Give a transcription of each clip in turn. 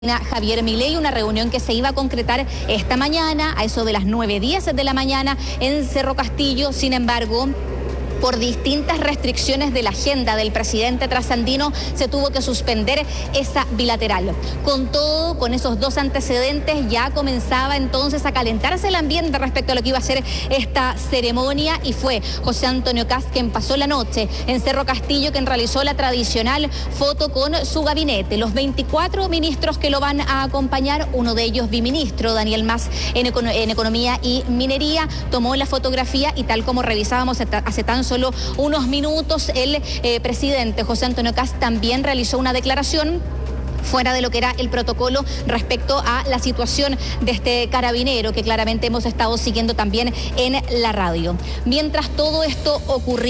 Javier Milei, una reunión que se iba a concretar esta mañana, a eso de las 9:10 de la mañana, en Cerro Castillo. Sin embargo, por distintas restricciones de la agenda del presidente trasandino, se tuvo que suspender esa bilateral. Con todo, con esos dos antecedentes, ya comenzaba entonces a calentarse el ambiente respecto a lo que iba a ser esta ceremonia, y fue José Antonio Kast quien pasó la noche en Cerro Castillo, quien realizó la tradicional foto con su gabinete. Los 24 ministros que lo van a acompañar, uno de ellos biministro, Daniel Mas, en Economía y Minería, tomó la fotografía, y tal como revisábamos hace tan solo unos minutos, el presidente José Antonio Kast también realizó una declaración fuera de lo que era el protocolo respecto a la situación de este carabinero, que claramente hemos estado siguiendo también en la radio. Mientras todo esto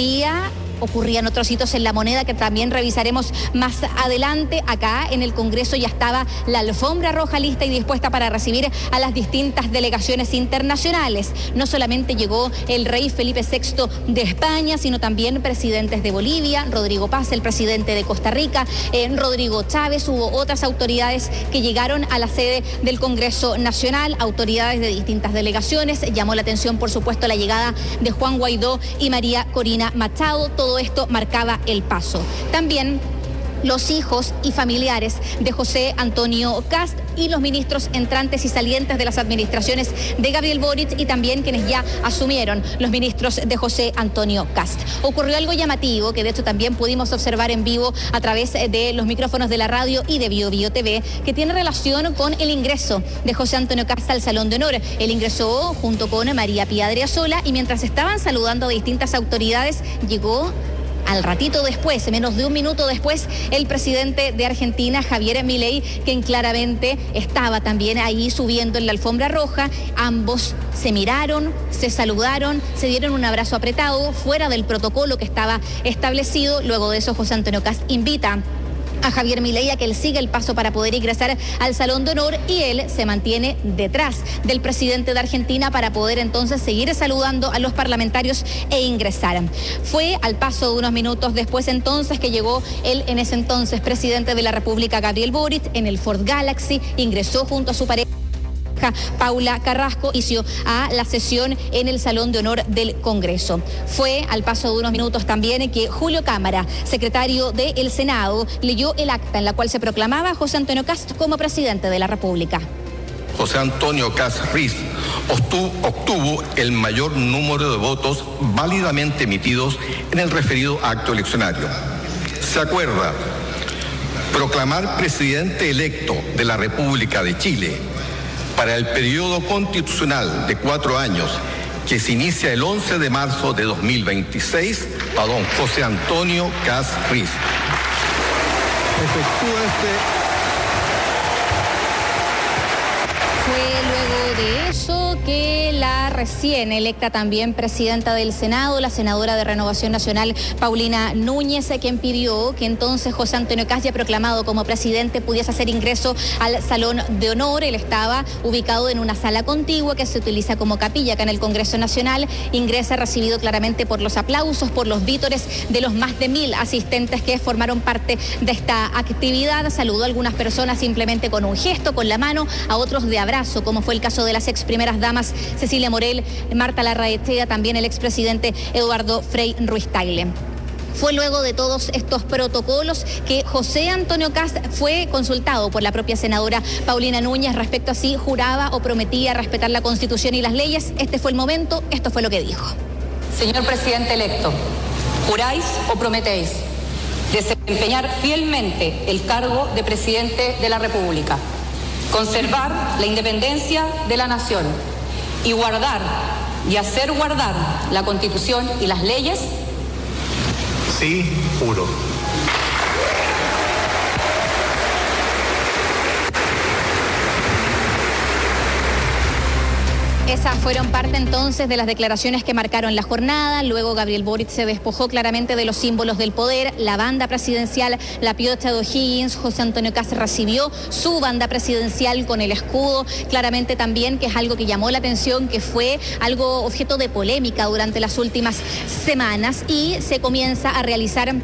ocurrían otros hitos en la moneda que también revisaremos más adelante. Acá en el Congreso ya estaba la alfombra roja lista y dispuesta para recibir a las distintas delegaciones internacionales. No solamente llegó el rey Felipe VI de España, sino también presidentes de Bolivia, Rodrigo Paz, el presidente de Costa Rica, Rodrigo Chávez. Hubo otras autoridades que llegaron a la sede del Congreso Nacional, autoridades de distintas delegaciones. Llamó la atención, por supuesto, la llegada de Juan Guaidó y María Corina Machado. Todo esto marcaba el paso. También los hijos y familiares de José Antonio Kast y los ministros entrantes y salientes de las administraciones de Gabriel Boric, y también quienes ya asumieron, los ministros de José Antonio Kast. Ocurrió algo llamativo que de hecho también pudimos observar en vivo a través de los micrófonos de la radio y de Bio TV, que tiene relación con el ingreso de José Antonio Kast al Salón de Honor. Él ingresó junto con María Pía Adriasola, y mientras estaban saludando a distintas autoridades, llegó al ratito después, menos de un minuto después, el presidente de Argentina, Javier Milei, quien claramente estaba también ahí subiendo en la alfombra roja. Ambos se miraron, se saludaron, se dieron un abrazo apretado, fuera del protocolo que estaba establecido. Luego de eso, José Antonio Kast invita a Javier Milei a que él siga el paso para poder ingresar al Salón de Honor, y él se mantiene detrás del presidente de Argentina para poder entonces seguir saludando a los parlamentarios e ingresar. Fue al paso de unos minutos después entonces que llegó el en ese entonces presidente de la República, Gabriel Boric, en el Ford Galaxy, ingresó junto a su pareja Paula Carrasco, inició a la sesión en el Salón de Honor del Congreso. Fue al paso de unos minutos también que Julio Cámara, secretario del Senado, leyó el acta en la cual se proclamaba a José Antonio Kast como presidente de la República. José Antonio Kast Riz obtuvo el mayor número de votos válidamente emitidos en el referido acto eleccionario. Se acuerda proclamar presidente electo de la República de Chile para el periodo constitucional de 4 años que se inicia el 11 de marzo de 2026 a don José Antonio Kast Riz. Fue luego de eso que la recién electa también presidenta del Senado, la senadora de Renovación Nacional, Paulina Núñez, quien pidió que entonces José Antonio Kast, ya proclamado como presidente, pudiese hacer ingreso al Salón de Honor. Él estaba ubicado en una sala contigua que se utiliza como capilla acá en el Congreso Nacional. Ingresa recibido claramente por los aplausos, por los vítores de los más de 1000 asistentes que formaron parte de esta actividad. Saludó a algunas personas simplemente con un gesto, con la mano, a otros de abrazo, como fue el caso de las ex primeras damas Cecilia Morel, Marta Larraechea, también el expresidente Eduardo Frei Ruiz-Tagle. Fue luego de todos estos protocolos que José Antonio Kast fue consultado por la propia senadora Paulina Núñez respecto a si juraba o prometía respetar la Constitución y las leyes. Este fue el momento, esto fue lo que dijo. Señor presidente electo, ¿juráis o prometéis desempeñar fielmente el cargo de presidente de la República, conservar la independencia de la nación y guardar y hacer guardar la Constitución y las leyes? Sí, juro. Esas fueron parte entonces de las declaraciones que marcaron la jornada. Luego Gabriel Boric se despojó claramente de los símbolos del poder, la banda presidencial, la piocha de O'Higgins. José Antonio Kast recibió su banda presidencial con el escudo, claramente también, que es algo que llamó la atención, que fue algo objeto de polémica durante las últimas semanas, y se comienza a realizar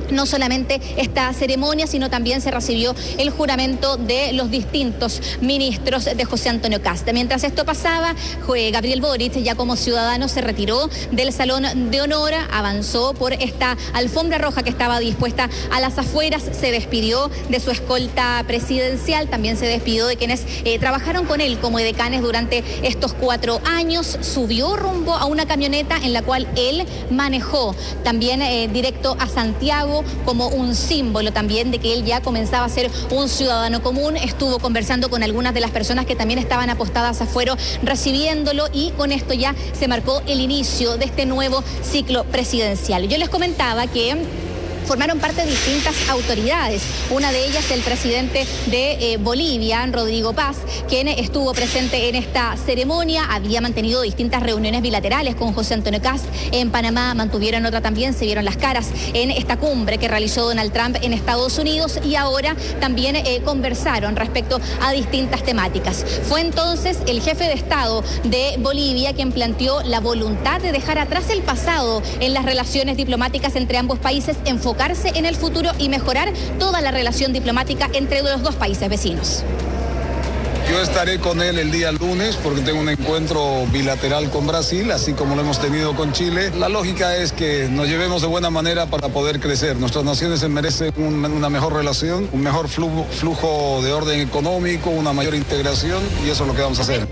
no solamente esta ceremonia, sino también se recibió el juramento de los distintos ministros de José Antonio Kast. Mientras esto pasaba, Gabriel Boric, ya como ciudadano, se retiró del Salón de Honor, avanzó por esta alfombra roja que estaba dispuesta a las afueras, se despidió de su escolta presidencial, también se despidió de quienes trabajaron con él como edecanes durante estos 4 años, subió rumbo a una camioneta en la cual él manejó, también directo a Santiago, como un símbolo también de que él ya comenzaba a ser un ciudadano común. Estuvo conversando con algunas de las personas que también estaban apostadas afuera recibiéndolo, y con esto ya se marcó el inicio de este nuevo ciclo presidencial. Yo les comentaba que formaron parte de distintas autoridades, una de ellas el presidente de Bolivia, Rodrigo Paz, quien estuvo presente en esta ceremonia, había mantenido distintas reuniones bilaterales con José Antonio Kast. En Panamá mantuvieron otra también, se vieron las caras en esta cumbre que realizó Donald Trump en Estados Unidos, y ahora también conversaron respecto a distintas temáticas. Fue entonces el jefe de Estado de Bolivia quien planteó la voluntad de dejar atrás el pasado en las relaciones diplomáticas entre ambos países, enfocarse en el futuro y mejorar toda la relación diplomática entre los dos países vecinos. Yo estaré con él el día lunes porque tengo un encuentro bilateral con Brasil, así como lo hemos tenido con Chile. La lógica es que nos llevemos de buena manera para poder crecer. Nuestras naciones se merecen una mejor relación, un mejor flujo de orden económico, una mayor integración, y eso es lo que vamos a hacer.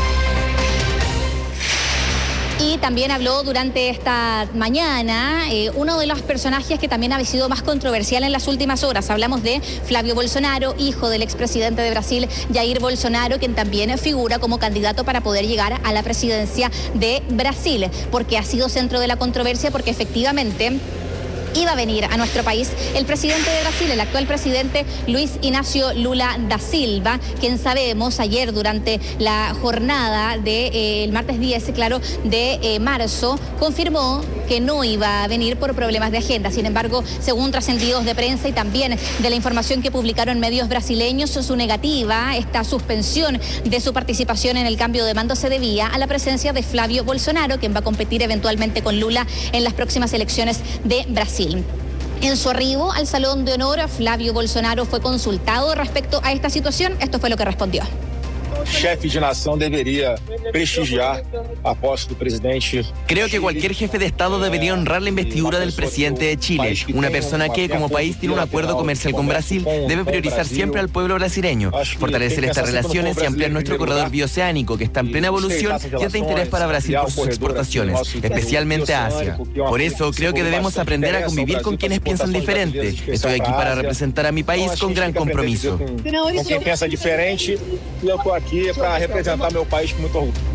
Y también habló durante esta mañana uno de los personajes que también ha sido más controversial en las últimas horas. Hablamos de Flavio Bolsonaro, hijo del expresidente de Brasil, Jair Bolsonaro, quien también figura como candidato para poder llegar a la presidencia de Brasil, porque ha sido centro de la controversia, porque efectivamente iba a venir a nuestro país el presidente de Brasil, el actual presidente Luis Inácio Lula da Silva, quien sabemos ayer durante la jornada del martes 10, de marzo, confirmó que no iba a venir por problemas de agenda. Sin embargo, según trascendidos de prensa y también de la información que publicaron medios brasileños, su negativa, esta suspensión de su participación en el cambio de mando, se debía a la presencia de Flavio Bolsonaro, quien va a competir eventualmente con Lula en las próximas elecciones de Brasil. En su arribo al Salón de Honor, Flavio Bolsonaro fue consultado respecto a esta situación. Esto fue lo que respondió. Jefe de nación debería prestigiar a posse del presidente. Creo que cualquier jefe de Estado debería honrar la investidura del presidente de Chile, una persona que, como país, tiene un acuerdo comercial con Brasil, debe priorizar siempre al pueblo brasileño, fortalecer estas relaciones y ampliar nuestro corredor bioceánico, que está en plena evolución y es de interés para Brasil por sus exportaciones, especialmente a Asia. Por eso, creo que debemos aprender a convivir con quienes piensan diferente. Estoy aquí para representar a mi país con gran compromiso. Con quien piensa diferente, yo estoy aquí para representar mi país con mucho orgullo.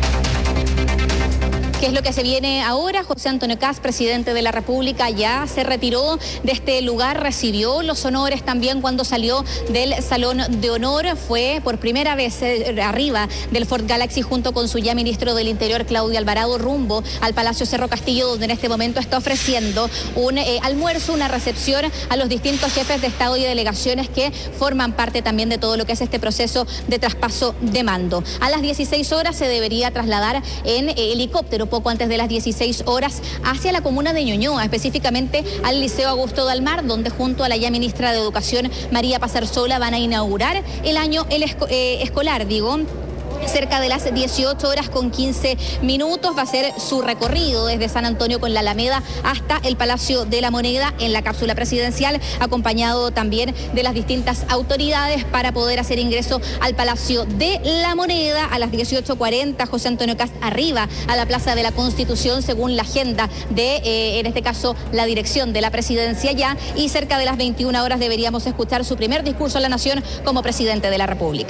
¿Qué es lo que se viene ahora? José Antonio Kast, presidente de la República, ya se retiró de este lugar, recibió los honores también cuando salió del Salón de Honor. Fue por primera vez arriba del Ford Galaxy junto con su ya ministro del Interior, Claudio Alvarado, rumbo al Palacio Cerro Castillo, donde en este momento está ofreciendo un almuerzo, una recepción a los distintos jefes de Estado y delegaciones que forman parte también de todo lo que es este proceso de traspaso de mando. A las 16 horas se debería trasladar en helicóptero, poco antes de las 16 horas, hacia la comuna de Ñuñoa, específicamente al Liceo Augusto Dalmar, donde junto a la ya ministra de Educación, María Pazarsola, van a inaugurar el año escolar, cerca de las 18 horas con 15 minutos. Va a ser su recorrido desde San Antonio con la Alameda hasta el Palacio de la Moneda en la cápsula presidencial, acompañado también de las distintas autoridades para poder hacer ingreso al Palacio de la Moneda. A las 18:40, José Antonio Kast arriba a la Plaza de la Constitución, según la agenda de, en este caso, la dirección de la presidencia ya, y cerca de las 21 horas deberíamos escuchar su primer discurso a la nación como presidente de la República.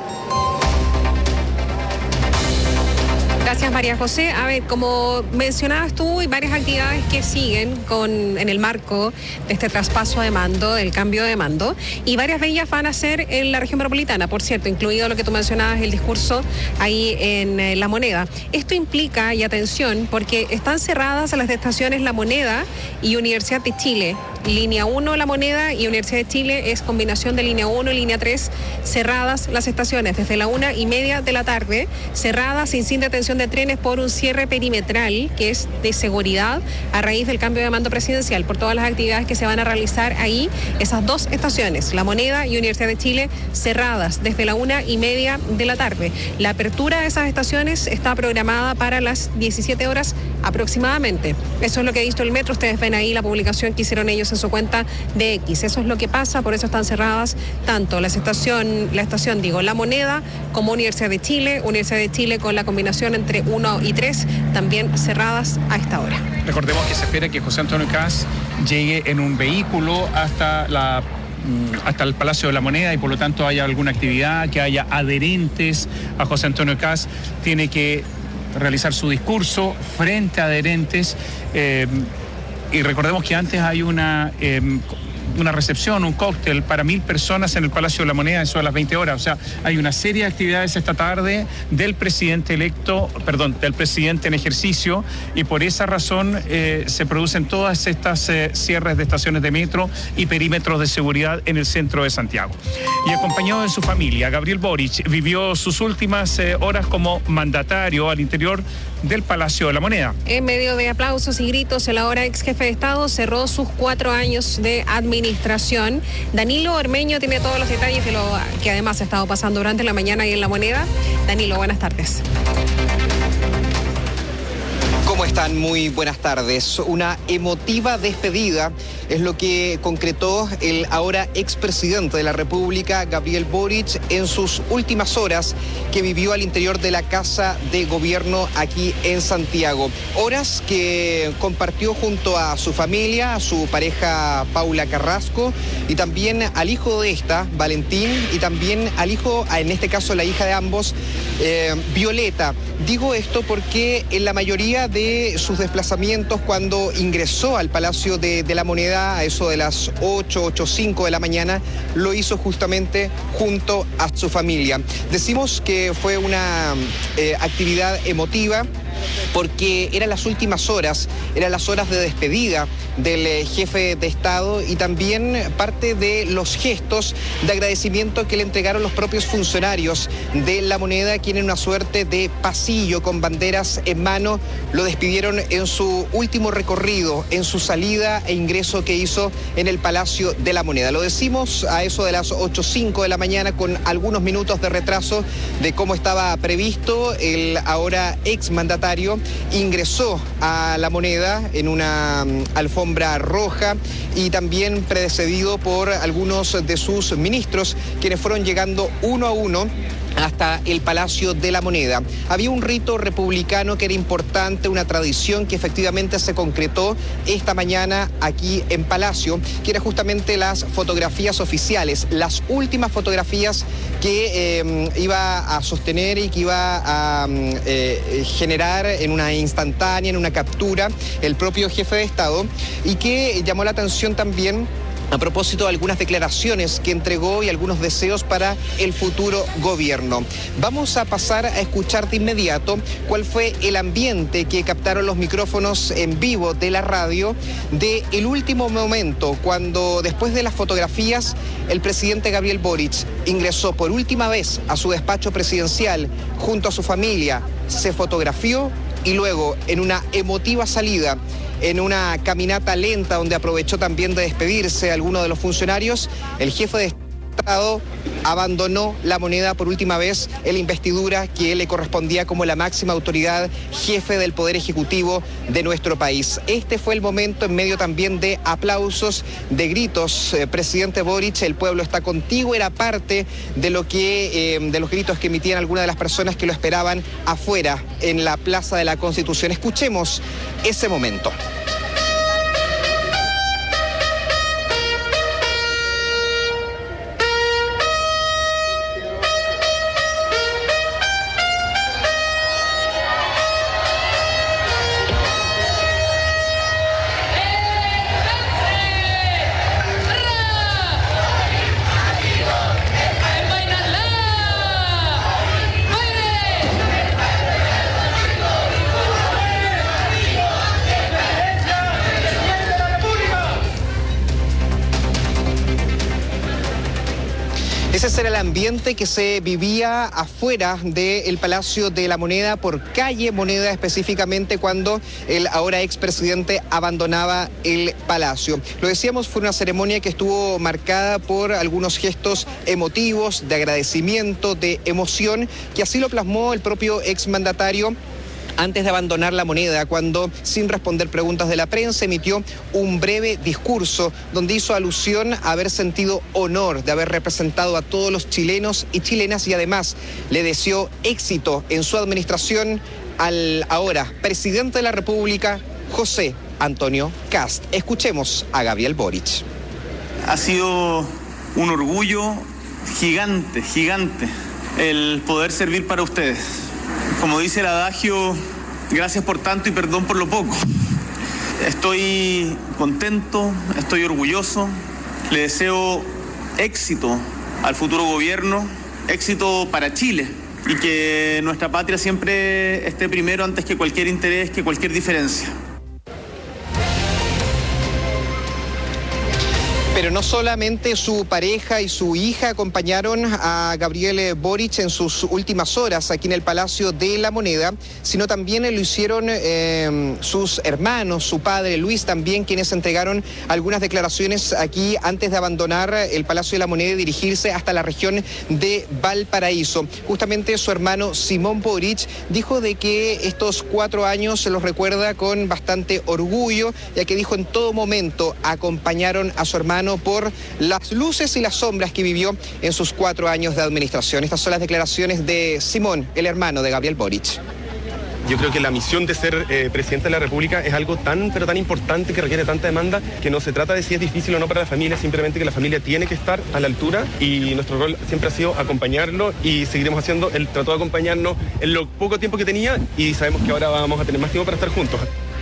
Gracias, María José. A ver, como mencionabas tú, hay varias actividades que siguen en el marco de este traspaso de mando, del cambio de mando, y varias de ellas van a ser en la región metropolitana, por cierto, incluido lo que tú mencionabas, el discurso ahí en La Moneda. Esto implica, y atención, porque están cerradas las estaciones La Moneda y Universidad de Chile. Línea 1 La Moneda y Universidad de Chile es combinación de línea 1 y línea 3, cerradas las estaciones desde la 1:30 de la tarde, cerradas sin detención estación de trenes por un cierre perimetral que es de seguridad a raíz del cambio de mando presidencial por todas las actividades que se van a realizar ahí. Esas dos estaciones, La Moneda y Universidad de Chile, cerradas desde la 1:30 de la tarde. La apertura de esas estaciones está programada para las 17 horas aproximadamente. Eso es lo que ha visto el metro. Ustedes ven ahí la publicación que hicieron ellos en su cuenta de X. Eso es lo que pasa, por eso están cerradas tanto la estación, La Moneda, como Universidad de Chile con la combinación entre 1 y 3, también cerradas a esta hora. Recordemos que se espera que José Antonio Kast llegue en un vehículo hasta el Palacio de la Moneda y por lo tanto haya alguna actividad, que haya adherentes a José Antonio Kast. Tiene que realizar su discurso frente a adherentes y recordemos que antes hay una recepción, un cóctel para 1.000 personas en el Palacio de la Moneda, eso a las 20 horas. O sea, hay una serie de actividades esta tarde del presidente en ejercicio, y por esa razón se producen todas estas cierres de estaciones de metro y perímetros de seguridad en el centro de Santiago. Y acompañado de su familia, Gabriel Boric vivió sus últimas horas como mandatario al interior del Palacio de la Moneda. En medio de aplausos y gritos, el ahora ex jefe de Estado cerró sus 4 años de administración. Danilo Ormeño tiene todos los detalles de lo que además ha estado pasando durante la mañana y en La Moneda. Danilo, buenas tardes. ¿Cómo están? Muy buenas tardes. Una emotiva despedida es lo que concretó el ahora expresidente de la República, Gabriel Boric, en sus últimas horas que vivió al interior de la Casa de Gobierno aquí en Santiago. Horas que compartió junto a su familia, a su pareja Paula Carrasco, y también al hijo de esta, Valentín, y también al hijo, en este caso la hija de ambos, Violeta. Digo esto porque en la mayoría de sus desplazamientos, cuando ingresó al Palacio de la Moneda a eso de las 8:05 de la mañana, lo hizo justamente junto a su familia. Decimos que fue una actividad emotiva porque eran las últimas horas, eran las horas de despedida del jefe de Estado y también parte de los gestos de agradecimiento que le entregaron los propios funcionarios de La Moneda, quienes en una suerte de pasillo con banderas en mano lo despidieron en su último recorrido, en su salida e ingreso que hizo en el Palacio de la Moneda. Lo decimos a eso de las 8:05 de la mañana, con algunos minutos de retraso de cómo estaba previsto. El ahora exmandatario ingresó a La Moneda en una alfombra roja y también precedido por algunos de sus ministros, quienes fueron llegando uno a uno hasta el Palacio de la Moneda. Había un rito republicano que era importante, una tradición que efectivamente se concretó esta mañana aquí en Palacio, que era justamente las fotografías oficiales, las últimas fotografías que iba a sostener y que iba a generar en una instantánea, en una captura, el propio jefe de Estado, y que llamó la atención también a propósito de algunas declaraciones que entregó y algunos deseos para el futuro gobierno. Vamos a pasar a escuchar de inmediato cuál fue el ambiente que captaron los micrófonos en vivo de la radio de el último momento, cuando después de las fotografías el presidente Gabriel Boric ingresó por última vez a su despacho presidencial junto a su familia, se fotografió y luego en una emotiva salida, en una caminata lenta donde aprovechó también de despedirse a algunos de los funcionarios, el jefe de Estado abandonó La Moneda por última vez en la investidura que le correspondía como la máxima autoridad, jefe del Poder Ejecutivo de nuestro país. Este fue el momento en medio también de aplausos, de gritos. Presidente Boric, el pueblo está contigo, era parte de lo que, de los gritos que emitían algunas de las personas que lo esperaban afuera en la Plaza de la Constitución. Escuchemos ese momento. el ambiente que se vivía afuera del Palacio de la Moneda, por calle Moneda específicamente, cuando el ahora expresidente abandonaba el palacio. Lo decíamos, fue una ceremonia que estuvo marcada por algunos gestos emotivos, de agradecimiento, de emoción, que así lo plasmó el propio exmandatario antes de abandonar la Moneda, cuando, sin responder preguntas de la prensa, emitió un breve discurso donde hizo alusión a haber sentido honor de haber representado a todos los chilenos y chilenas, y además le deseó éxito en su administración al ahora presidente de la República, José Antonio Kast. Escuchemos a Gabriel Boric. Ha sido un orgullo gigante, gigante, el poder servir para ustedes. Como dice el adagio, gracias por tanto y perdón por lo poco. Estoy contento, estoy orgulloso. Le deseo éxito al futuro gobierno, éxito para Chile, y que nuestra patria siempre esté primero antes que cualquier interés, que cualquier diferencia. Pero no solamente su pareja y su hija acompañaron a Gabriel Boric en sus últimas horas aquí en el Palacio de la Moneda, sino también lo hicieron sus hermanos, su padre Luis también, quienes entregaron algunas declaraciones aquí antes de abandonar el Palacio de la Moneda y dirigirse hasta la región de Valparaíso. Justamente su hermano Simón Boric dijo de que estos 4 años se los recuerda con bastante orgullo, ya que dijo en todo momento acompañaron a su hermano por las luces y las sombras que vivió en sus 4 años de administración. Estas son las declaraciones de Simón, el hermano de Gabriel Boric. Yo creo que la misión de ser presidente de la República es algo tan, pero tan importante, que requiere tanta demanda, que no se trata de si es difícil o no para la familia, simplemente que la familia tiene que estar a la altura, y nuestro rol siempre ha sido acompañarlo, y seguiremos haciendo el trato de acompañarnos en lo poco tiempo que tenía, y sabemos que ahora vamos a tener más tiempo para estar juntos.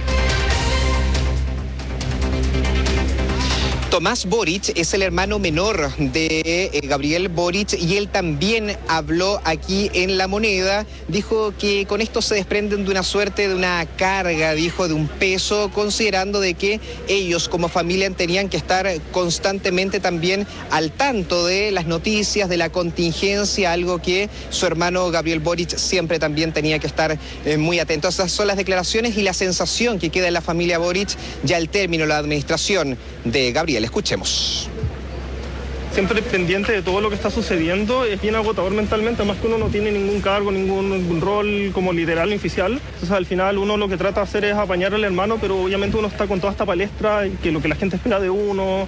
Tomás Boric es el hermano menor de Gabriel Boric, y él también habló aquí en La Moneda. Dijo que con esto se desprenden de una suerte de una carga, dijo, de un peso, considerando de que ellos como familia tenían que estar constantemente también al tanto de las noticias, de la contingencia, algo que su hermano Gabriel Boric siempre también tenía que estar muy atento. Esas son las declaraciones y la sensación que queda en la familia Boric ya al término de la administración de Gabriel. Escuchemos. Siempre pendiente de todo lo que está sucediendo, es bien agotador mentalmente, además que uno no tiene ningún cargo, ningún rol como literal ni oficial. Entonces al final uno lo que trata de hacer es apañar al hermano, pero obviamente uno está con toda esta palestra y que lo que la gente espera de uno.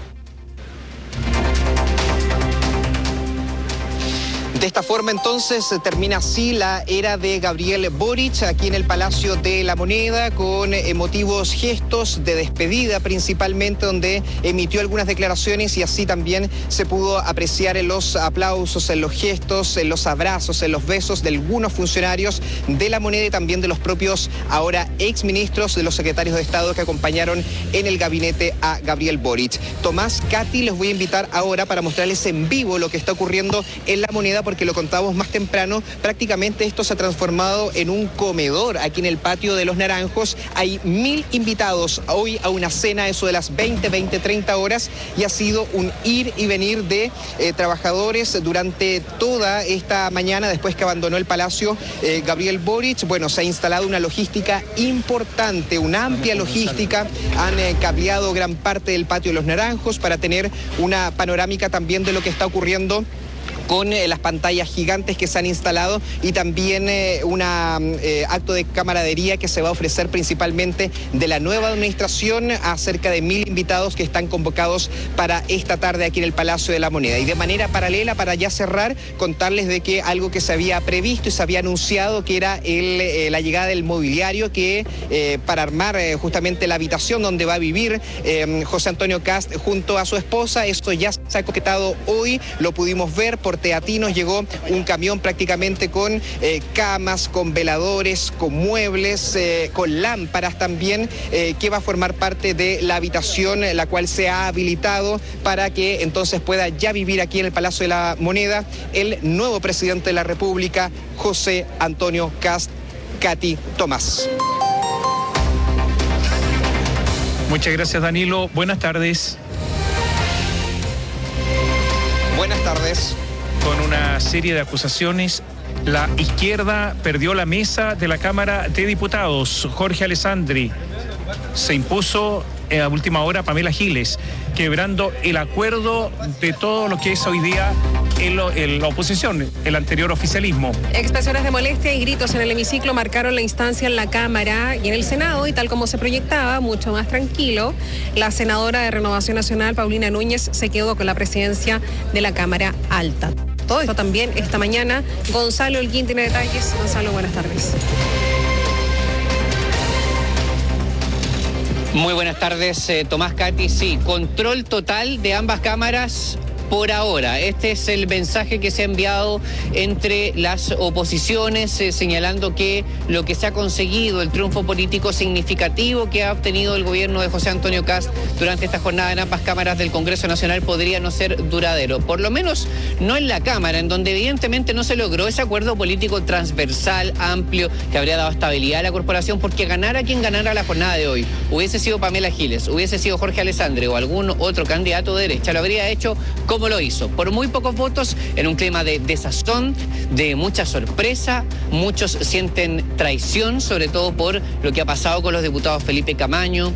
De esta forma entonces termina así la era de Gabriel Boric aquí en el Palacio de la Moneda, con emotivos gestos de despedida principalmente, donde emitió algunas declaraciones, y así también se pudo apreciar en los aplausos, en los gestos, en los abrazos, en los besos de algunos funcionarios de la Moneda y también de los propios ahora exministros, de los secretarios de Estado que acompañaron en el gabinete a Gabriel Boric. Tomás, Katy, les voy a invitar ahora para mostrarles en vivo lo que está ocurriendo en la Moneda, porque lo contábamos más temprano, prácticamente esto se ha transformado en un comedor aquí en el patio de Los Naranjos. Hay 1000 invitados hoy a una cena, eso de las 20:30 horas, y ha sido un ir y venir de trabajadores durante toda esta mañana, después que abandonó el Palacio Gabriel Boric. Bueno, se ha instalado una logística importante, una amplia logística. Han cableado gran parte del patio de Los Naranjos para tener una panorámica también de lo que está ocurriendo con las pantallas gigantes que se han instalado, y también un acto de camaradería que se va a ofrecer principalmente de la nueva administración a cerca de 1000 invitados que están convocados para esta tarde aquí en el Palacio de la Moneda. Y de manera paralela, para ya cerrar, contarles de que algo que se había previsto y se había anunciado, que era la llegada del mobiliario que para armar justamente la habitación donde va a vivir José Antonio Kast junto a su esposa. Esto ya se ha concretado hoy, lo pudimos ver por Teatinos. Llegó un camión prácticamente con camas, con veladores, con muebles, con lámparas también, que va a formar parte de la habitación, la cual se ha habilitado para que entonces pueda ya vivir aquí en el Palacio de la Moneda el nuevo presidente de la República, José Antonio Kast. Katy, Tomás. Muchas gracias, Danilo. Buenas tardes. Buenas tardes. con una serie de acusaciones. La izquierda perdió la mesa de la Cámara de Diputados. Jorge Alessandri se impuso a última hora Pamela Giles, quebrando el acuerdo de todo lo que es hoy día en la oposición, el anterior oficialismo. Expresiones de molestia y gritos en el hemiciclo marcaron la instancia en la Cámara y en el Senado, y tal como se proyectaba, mucho más tranquilo. La senadora de Renovación Nacional, Paulina Núñez, se quedó con la presidencia de la Cámara Alta. Todo esto también esta mañana. Gonzalo Holguín tiene detalles. Gonzalo, buenas tardes. Muy buenas tardes, Tomás, Katy. Sí, control total de ambas cámaras por ahora. Este es el mensaje que se ha enviado entre las oposiciones, señalando que lo que se ha conseguido, el triunfo político significativo que ha obtenido el gobierno de José Antonio Kast durante esta jornada en ambas cámaras del Congreso Nacional podría no ser duradero. Por lo menos no en la Cámara, en donde evidentemente no se logró ese acuerdo político transversal, amplio, que habría dado estabilidad a la corporación, porque ganara quien ganara la jornada de hoy, hubiese sido Pamela Giles, hubiese sido Jorge Alessandri o algún otro candidato de derecha, lo habría hecho como lo hizo, por muy pocos votos, en un clima de desazón, de mucha sorpresa. Muchos sienten traición, sobre todo por lo que ha pasado con los diputados Felipe Camaño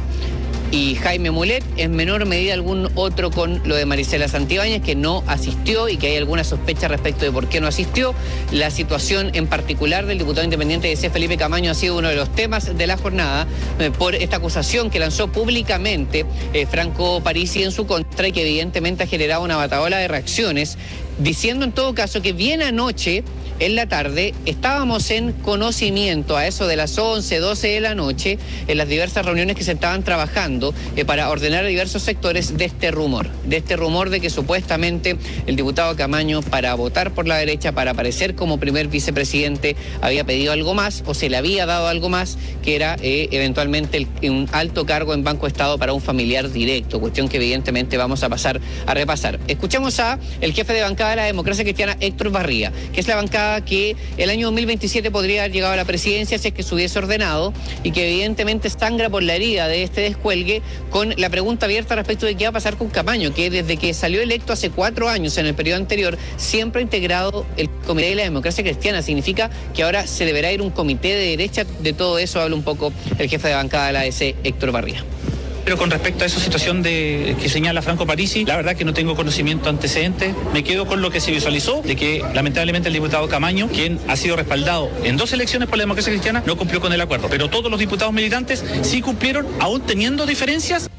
y Jaime Mulet, en menor medida algún otro con lo de Marisela Santibáñez, que no asistió y que hay alguna sospecha respecto de por qué no asistió. La situación en particular del diputado independiente de C. Felipe Camaño ha sido uno de los temas de la jornada por esta acusación que lanzó públicamente Franco Parisi en su contra y que evidentemente ha generado una batahola de reacciones, diciendo en todo caso que bien anoche en la tarde estábamos en conocimiento a eso de las 11, 12 de la noche en las diversas reuniones que se estaban trabajando para ordenar a diversos sectores de este rumor de que supuestamente el diputado Camaño, para votar por la derecha, para aparecer como primer vicepresidente, había pedido algo más o se le había dado algo más, que era eventualmente un alto cargo en Banco Estado para un familiar directo, cuestión que evidentemente vamos a pasar a repasar. Escuchamos a el jefe de bancada de la Democracia Cristiana, Héctor Barría, que es la bancada que el año 2027 podría haber llegado a la presidencia si es que se hubiese ordenado, y que evidentemente sangra por la herida de este descuelgue, con la pregunta abierta respecto de qué va a pasar con Camaño, que desde que salió electo hace 4 años en el periodo anterior siempre ha integrado el Comité de la Democracia Cristiana. Significa que ahora se deberá ir un comité de derecha. De todo eso habla un poco el jefe de bancada de la ADC, Héctor Barría. Pero con respecto a esa situación que señala Franco Parisi, la verdad que no tengo conocimiento antecedente. Me quedo con lo que se visualizó, de que lamentablemente el diputado Camaño, quien ha sido respaldado en 2 elecciones por la Democracia Cristiana, no cumplió con el acuerdo. Pero todos los diputados militantes sí cumplieron, aún teniendo diferencias.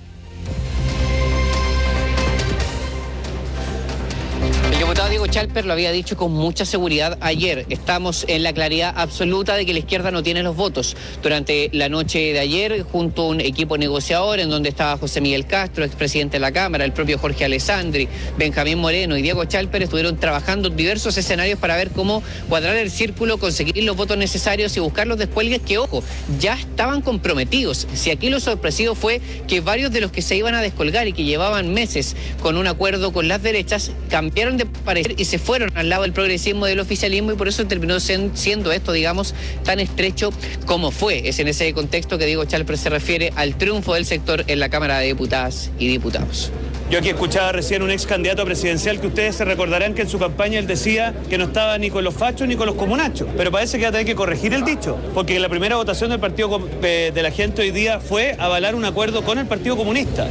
El diputado Diego Chalper lo había dicho con mucha seguridad ayer. Estamos en la claridad absoluta de que la izquierda no tiene los votos. Durante la noche de ayer, junto a un equipo negociador en donde estaba José Miguel Castro, expresidente de la Cámara, el propio Jorge Alessandri, Benjamín Moreno y Diego Chalper, estuvieron trabajando diversos escenarios para ver cómo cuadrar el círculo, conseguir los votos necesarios y buscar los descuelgues que, ojo, ya estaban comprometidos. Si aquí lo sorpresivo fue que varios de los que se iban a descolgar y que llevaban meses con un acuerdo con las derechas, cambiaron de parecer y se fueron al lado del progresismo y del oficialismo, y por eso terminó siendo esto, digamos, tan estrecho como fue. Es en ese contexto que Diego Chalper se refiere al triunfo del sector en la Cámara de Diputadas y Diputados. Yo aquí escuchaba recién un ex candidato presidencial que ustedes se recordarán que en su campaña él decía que no estaba ni con los fachos ni con los comunachos, pero parece que va a tener que corregir el dicho, porque la primera votación del partido de la gente hoy día fue avalar un acuerdo con el Partido Comunista.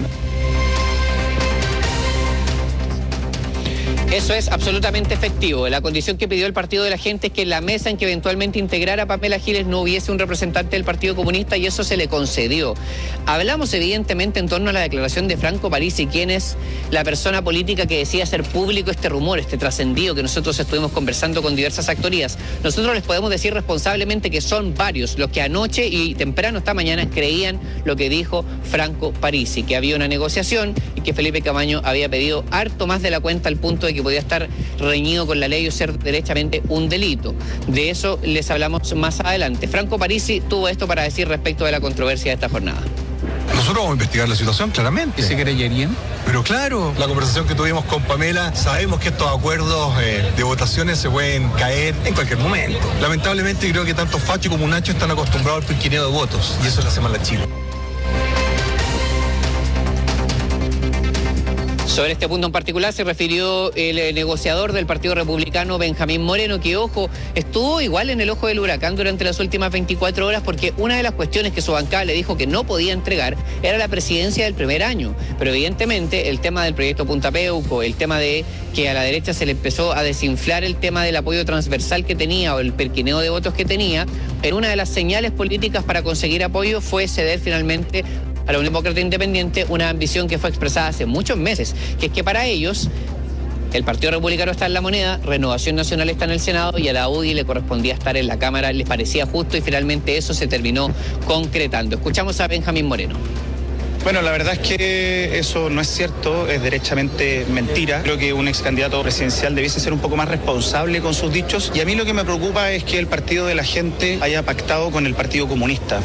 Eso es absolutamente efectivo. La condición que pidió el Partido de la Gente es que en la mesa en que eventualmente integrara a Pamela Giles no hubiese un representante del Partido Comunista, y eso se le concedió. Hablamos evidentemente en torno a la declaración de Franco Parisi, quien es la persona política que decía hacer público este rumor, este trascendido que nosotros estuvimos conversando con diversas actorías. Nosotros les podemos decir responsablemente que son varios los que anoche y temprano esta mañana creían lo que dijo Franco Parisi, que había una negociación y que Felipe Camaño había pedido harto más de la cuenta, al punto de que podía estar reñido con la ley o ser derechamente un delito. De eso les hablamos más adelante. Franco Parisi tuvo esto para decir respecto de la controversia de esta jornada. Nosotros vamos a investigar la situación claramente. ¿Y se creyerían? Pero claro, la conversación que tuvimos con Pamela, sabemos que estos acuerdos de votaciones se pueden caer en cualquier momento. Lamentablemente creo que tanto Facho como Nacho están acostumbrados al pirquineo de votos, y eso le hace mal a Chile. Sobre este punto en particular se refirió el negociador del Partido Republicano, Benjamín Moreno, que, ojo, estuvo igual en el ojo del huracán durante las últimas 24 horas porque una de las cuestiones que su bancada le dijo que no podía entregar era la presidencia del primer año. Pero evidentemente el tema del proyecto Punta Peuco, el tema de que a la derecha se le empezó a desinflar el tema del apoyo transversal que tenía o el perquineo de votos que tenía, en una de las señales políticas para conseguir apoyo fue ceder finalmente a la Unión Demócrata Independiente una ambición que fue expresada hace muchos meses, que es que para ellos el Partido Republicano está en la moneda, Renovación Nacional está en el Senado y a la UDI le correspondía estar en la Cámara, les parecía justo y finalmente eso se terminó concretando. Escuchamos a Benjamín Moreno. Bueno, la verdad es que eso no es cierto, es derechamente mentira. Creo que un ex candidato presidencial debiese ser un poco más responsable con sus dichos y a mí lo que me preocupa es que el Partido de la Gente haya pactado con el Partido Comunista.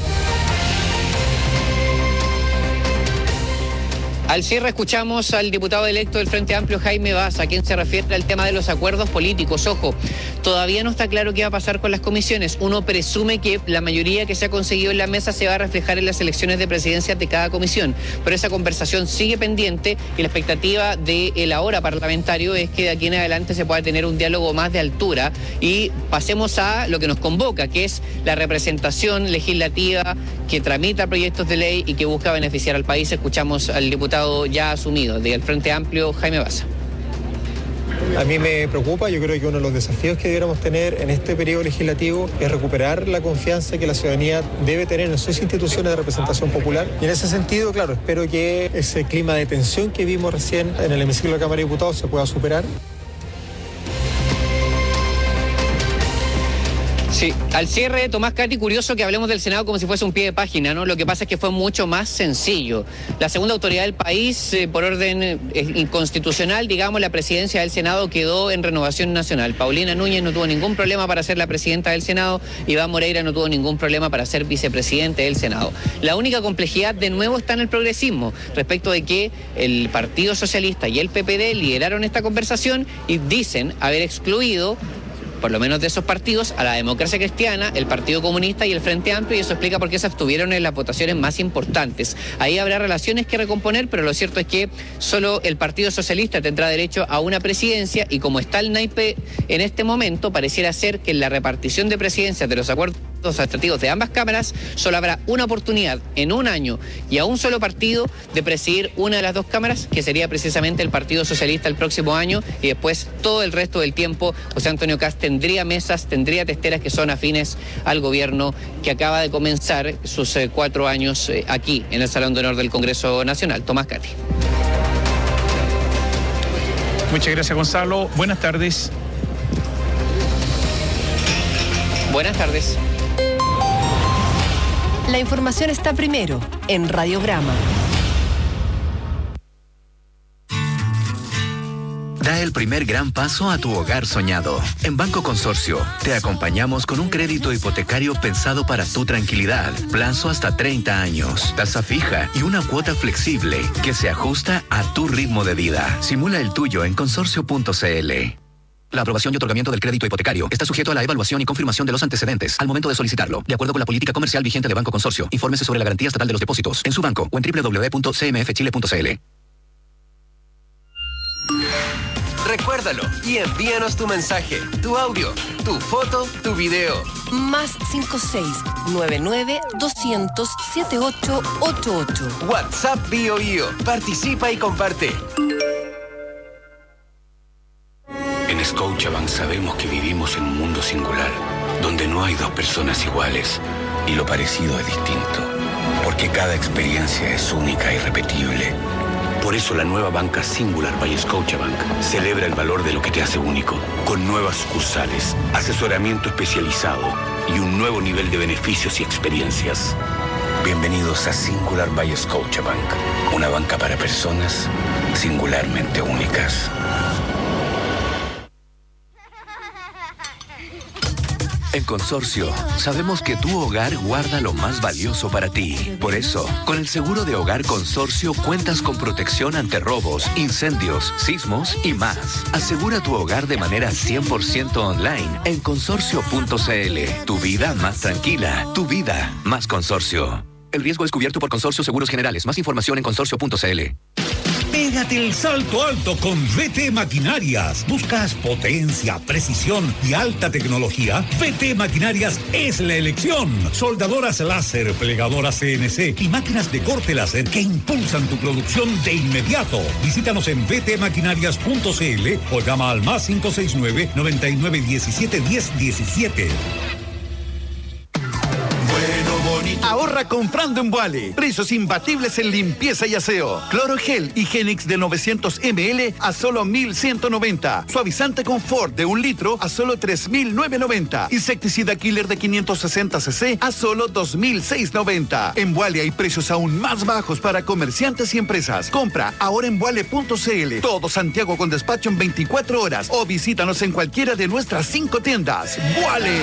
Al cierre escuchamos al diputado electo del Frente Amplio, Jaime Baza, a quien se refiere al tema de los acuerdos políticos. Ojo, todavía no está claro qué va a pasar con las comisiones. Uno presume que la mayoría que se ha conseguido en la mesa se va a reflejar en las elecciones de presidencia de cada comisión, pero esa conversación sigue pendiente y la expectativa del ahora parlamentario es que de aquí en adelante se pueda tener un diálogo más de altura y pasemos a lo que nos convoca, que es la representación legislativa que tramita proyectos de ley y que busca beneficiar al país. Escuchamos al diputado ya asumido del Frente Amplio, Jaime Baza. A mí me preocupa, yo creo que uno de los desafíos que debiéramos tener en este periodo legislativo es recuperar la confianza que la ciudadanía debe tener en sus instituciones de representación popular. Y en ese sentido, claro, espero que ese clima de tensión que vimos recién en el hemiciclo de la Cámara de Diputados se pueda superar. Sí, al cierre, Tomás Cati, curioso que hablemos del Senado como si fuese un pie de página, ¿no? Lo que pasa es que fue mucho más sencillo. La segunda autoridad del país, por orden inconstitucional, digamos, la presidencia del Senado quedó en Renovación Nacional. Paulina Núñez no tuvo ningún problema para ser la presidenta del Senado, Iván Moreira no tuvo ningún problema para ser vicepresidente del Senado. La única complejidad, de nuevo, está en el progresismo, respecto de que el Partido Socialista y el PPD lideraron esta conversación y dicen haber excluido, por lo menos de esos partidos, a la Democracia Cristiana, el Partido Comunista y el Frente Amplio, y eso explica por qué se abstuvieron en las votaciones más importantes. Ahí habrá relaciones que recomponer, pero lo cierto es que solo el Partido Socialista tendrá derecho a una presidencia y como está el naipe en este momento, pareciera ser que en la repartición de presidencias de los acuerdos administrativos de ambas cámaras solo habrá una oportunidad en un año y a un solo partido de presidir una de las dos cámaras, que sería precisamente el Partido Socialista el próximo año, y después todo el resto del tiempo José Antonio Kast tendría mesas, tendría testeras que son afines al gobierno que acaba de comenzar sus 4 años aquí en el Salón de Honor del Congreso Nacional. Tomás Cati. Muchas gracias, Gonzalo. Buenas tardes. Buenas tardes. La información está primero en Radiograma. Da el primer gran paso a tu hogar soñado. En Banco Consorcio, te acompañamos con un crédito hipotecario pensado para tu tranquilidad. Plazo hasta 30 años, tasa fija y una cuota flexible que se ajusta a tu ritmo de vida. Simula el tuyo en consorcio.cl. La aprobación y otorgamiento del crédito hipotecario está sujeto a la evaluación y confirmación de los antecedentes al momento de solicitarlo, de acuerdo con la política comercial vigente de Banco Consorcio. Infórmese sobre la garantía estatal de los depósitos en su banco o en www.cmfchile.cl. Recuérdalo y envíanos tu mensaje, tu audio, tu foto, tu video. Más 56-99-200-7888. WhatsApp BioBio. Participa y comparte. En Scotiabank sabemos que vivimos en un mundo singular, donde no hay dos personas iguales y lo parecido es distinto, porque cada experiencia es única e irrepetible. Por eso la nueva banca Singular by Scotiabank celebra el valor de lo que te hace único, con nuevas sucursales, asesoramiento especializado y un nuevo nivel de beneficios y experiencias. Bienvenidos a Singular by Scotiabank, una banca para personas singularmente únicas. En Consorcio, sabemos que tu hogar guarda lo más valioso para ti. Por eso, con el seguro de hogar Consorcio cuentas con protección ante robos, incendios, sismos y más. Asegura tu hogar de manera 100% online en consorcio.cl. Tu vida más tranquila, tu vida más Consorcio. El riesgo es cubierto por Consorcio Seguros Generales. Más información en consorcio.cl. Pégate el salto alto con VT Maquinarias. ¿Buscas potencia, precisión y alta tecnología? VT Maquinarias es la elección. Soldadoras láser, plegadoras CNC y máquinas de corte láser que impulsan tu producción de inmediato. Visítanos en vtmaquinarias.cl o llama al más 569-9917-1017. Ahorra comprando en Vuale. Precios imbatibles en limpieza y aseo. Cloro Gel Higienix de 900 ml a solo 1.190. Suavizante Confort de 1 litro a solo 3.990. Insecticida Killer de 560 cc a solo 2.690. En Vuale hay precios aún más bajos para comerciantes y empresas. Compra ahora en vuale.cl. Todo Santiago con despacho en 24 horas o visítanos en cualquiera de nuestras 5 tiendas. ¡Vuale!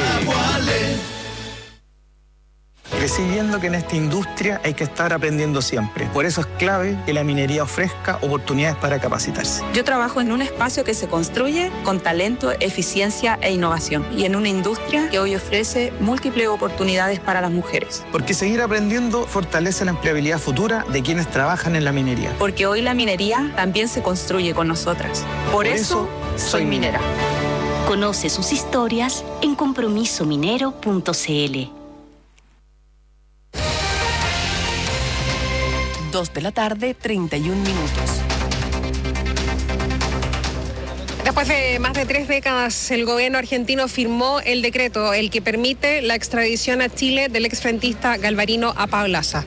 Crecí viendo que en esta industria hay que estar aprendiendo siempre. Por eso es clave que la minería ofrezca oportunidades para capacitarse. Yo trabajo en un espacio que se construye con talento, eficiencia e innovación y en una industria que hoy ofrece múltiples oportunidades para las mujeres. Porque seguir aprendiendo fortalece la empleabilidad futura de quienes trabajan en la minería. Porque hoy la minería también se construye con nosotras. Por eso soy minera. Conoce sus historias en compromisominero.cl. 2:31 p.m. Después de más de 3 décadas, el gobierno argentino firmó el decreto, el que permite la extradición a Chile del exfrentista Galvarino Apablaza.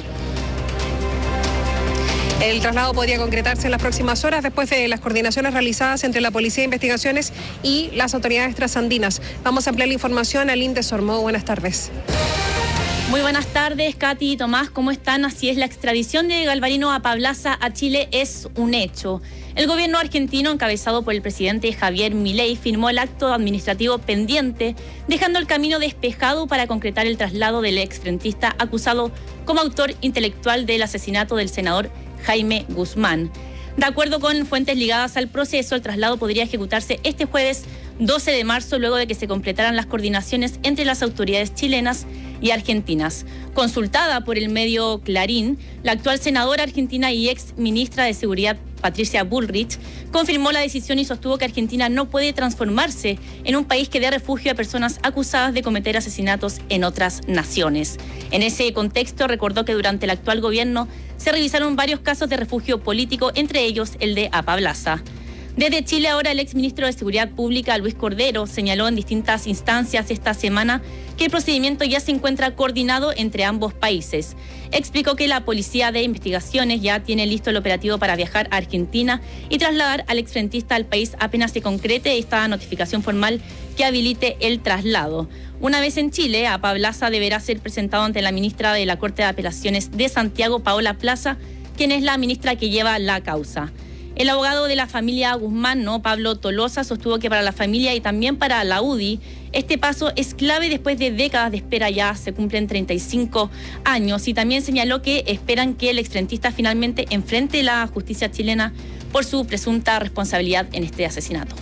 El traslado podría concretarse en las próximas horas después de las coordinaciones realizadas entre la Policía de Investigaciones y las autoridades trasandinas. Vamos a ampliar la información. Aline de Sormo, buenas tardes. Muy buenas tardes, Katy y Tomás, ¿cómo están? Así es, la extradición de Galvarino Apablaza a Chile es un hecho. El gobierno argentino, encabezado por el presidente Javier Milei, firmó el acto administrativo pendiente, dejando el camino despejado para concretar el traslado del exfrentista acusado como autor intelectual del asesinato del senador Jaime Guzmán. De acuerdo con fuentes ligadas al proceso, el traslado podría ejecutarse este jueves 12 de marzo, luego de que se completaran las coordinaciones entre las autoridades chilenas y argentinas. Consultada por el medio Clarín, la actual senadora argentina y ex ministra de Seguridad, Patricia Bullrich, confirmó la decisión y sostuvo que Argentina no puede transformarse en un país que dé refugio a personas acusadas de cometer asesinatos en otras naciones. En ese contexto, recordó que durante el actual gobierno se revisaron varios casos de refugio político, entre ellos el de Apablaza. Desde Chile, ahora el exministro de Seguridad Pública, Luis Cordero, señaló en distintas instancias esta semana que el procedimiento ya se encuentra coordinado entre ambos países. Explicó que la Policía de Investigaciones ya tiene listo el operativo para viajar a Argentina y trasladar al exfrentista al país apenas se concrete esta notificación formal que habilite el traslado. Una vez en Chile, Apablaza deberá ser presentado ante la ministra de la Corte de Apelaciones de Santiago, Paola Plaza, quien es la ministra que lleva la causa. El abogado de la familia Guzmán, Pablo Tolosa, sostuvo que para la familia y también para la UDI, este paso es clave después de décadas de espera. Ya se cumplen 35 años y también señaló que esperan que el exfrentista finalmente enfrente la justicia chilena por su presunta responsabilidad en este asesinato.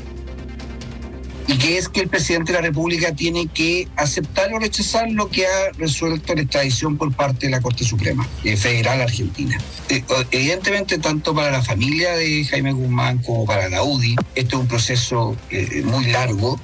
Y que es que el presidente de la República tiene que aceptar o rechazar lo que ha resuelto la extradición por parte de la Corte Suprema Federal Argentina. Evidentemente, tanto para la familia de Jaime Guzmán como para la UDI, este es un proceso muy largo.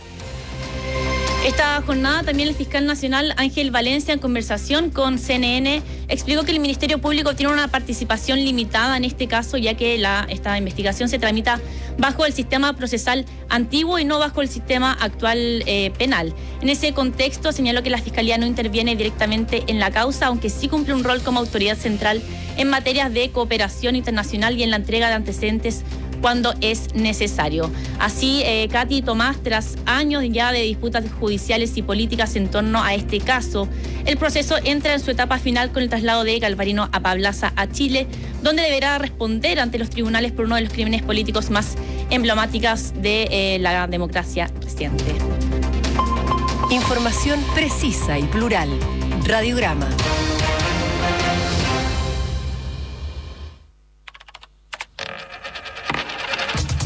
Esta jornada también el fiscal nacional Ángel Valencia, en conversación con CNN, explicó que el Ministerio Público tiene una participación limitada en este caso, ya que esta investigación se tramita bajo el sistema procesal antiguo y no bajo el sistema actual penal. En ese contexto señaló que la Fiscalía no interviene directamente en la causa, aunque sí cumple un rol como autoridad central en materias de cooperación internacional y en la entrega de antecedentes cuando es necesario. Así, Katy y Tomás, tras años ya de disputas judiciales y políticas en torno a este caso, el proceso entra en su etapa final con el traslado de Galvarino Apablaza a Chile, donde deberá responder ante los tribunales por uno de los crímenes políticos más emblemáticos de la democracia reciente. Información precisa y plural. Radiograma.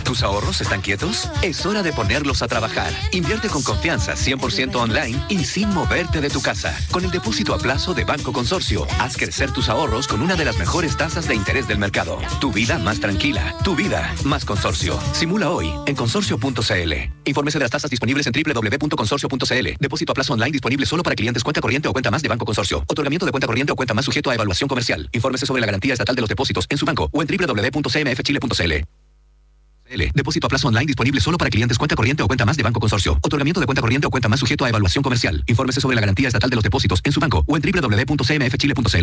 ¿Tus ahorros están quietos? Es hora de ponerlos a trabajar. Invierte con confianza 100% online y sin moverte de tu casa. Con el depósito a plazo de Banco Consorcio, haz crecer tus ahorros con una de las mejores tasas de interés del mercado. Tu vida más tranquila. Tu vida más Consorcio. Simula hoy en consorcio.cl. Infórmese de las tasas disponibles en www.consorcio.cl. Depósito a plazo online disponible solo para clientes cuenta corriente o cuenta más de Banco Consorcio. Otorgamiento de cuenta corriente o cuenta más sujeto a evaluación comercial. Infórmese sobre la garantía estatal de los depósitos en su banco o en www.cmfchile.cl. Depósito a plazo online disponible solo para clientes cuenta corriente o cuenta más de Banco Consorcio. Otorgamiento de cuenta corriente o cuenta más sujeto a evaluación comercial. Infórmese sobre la garantía estatal de los depósitos en su banco o en www.cmfchile.cl.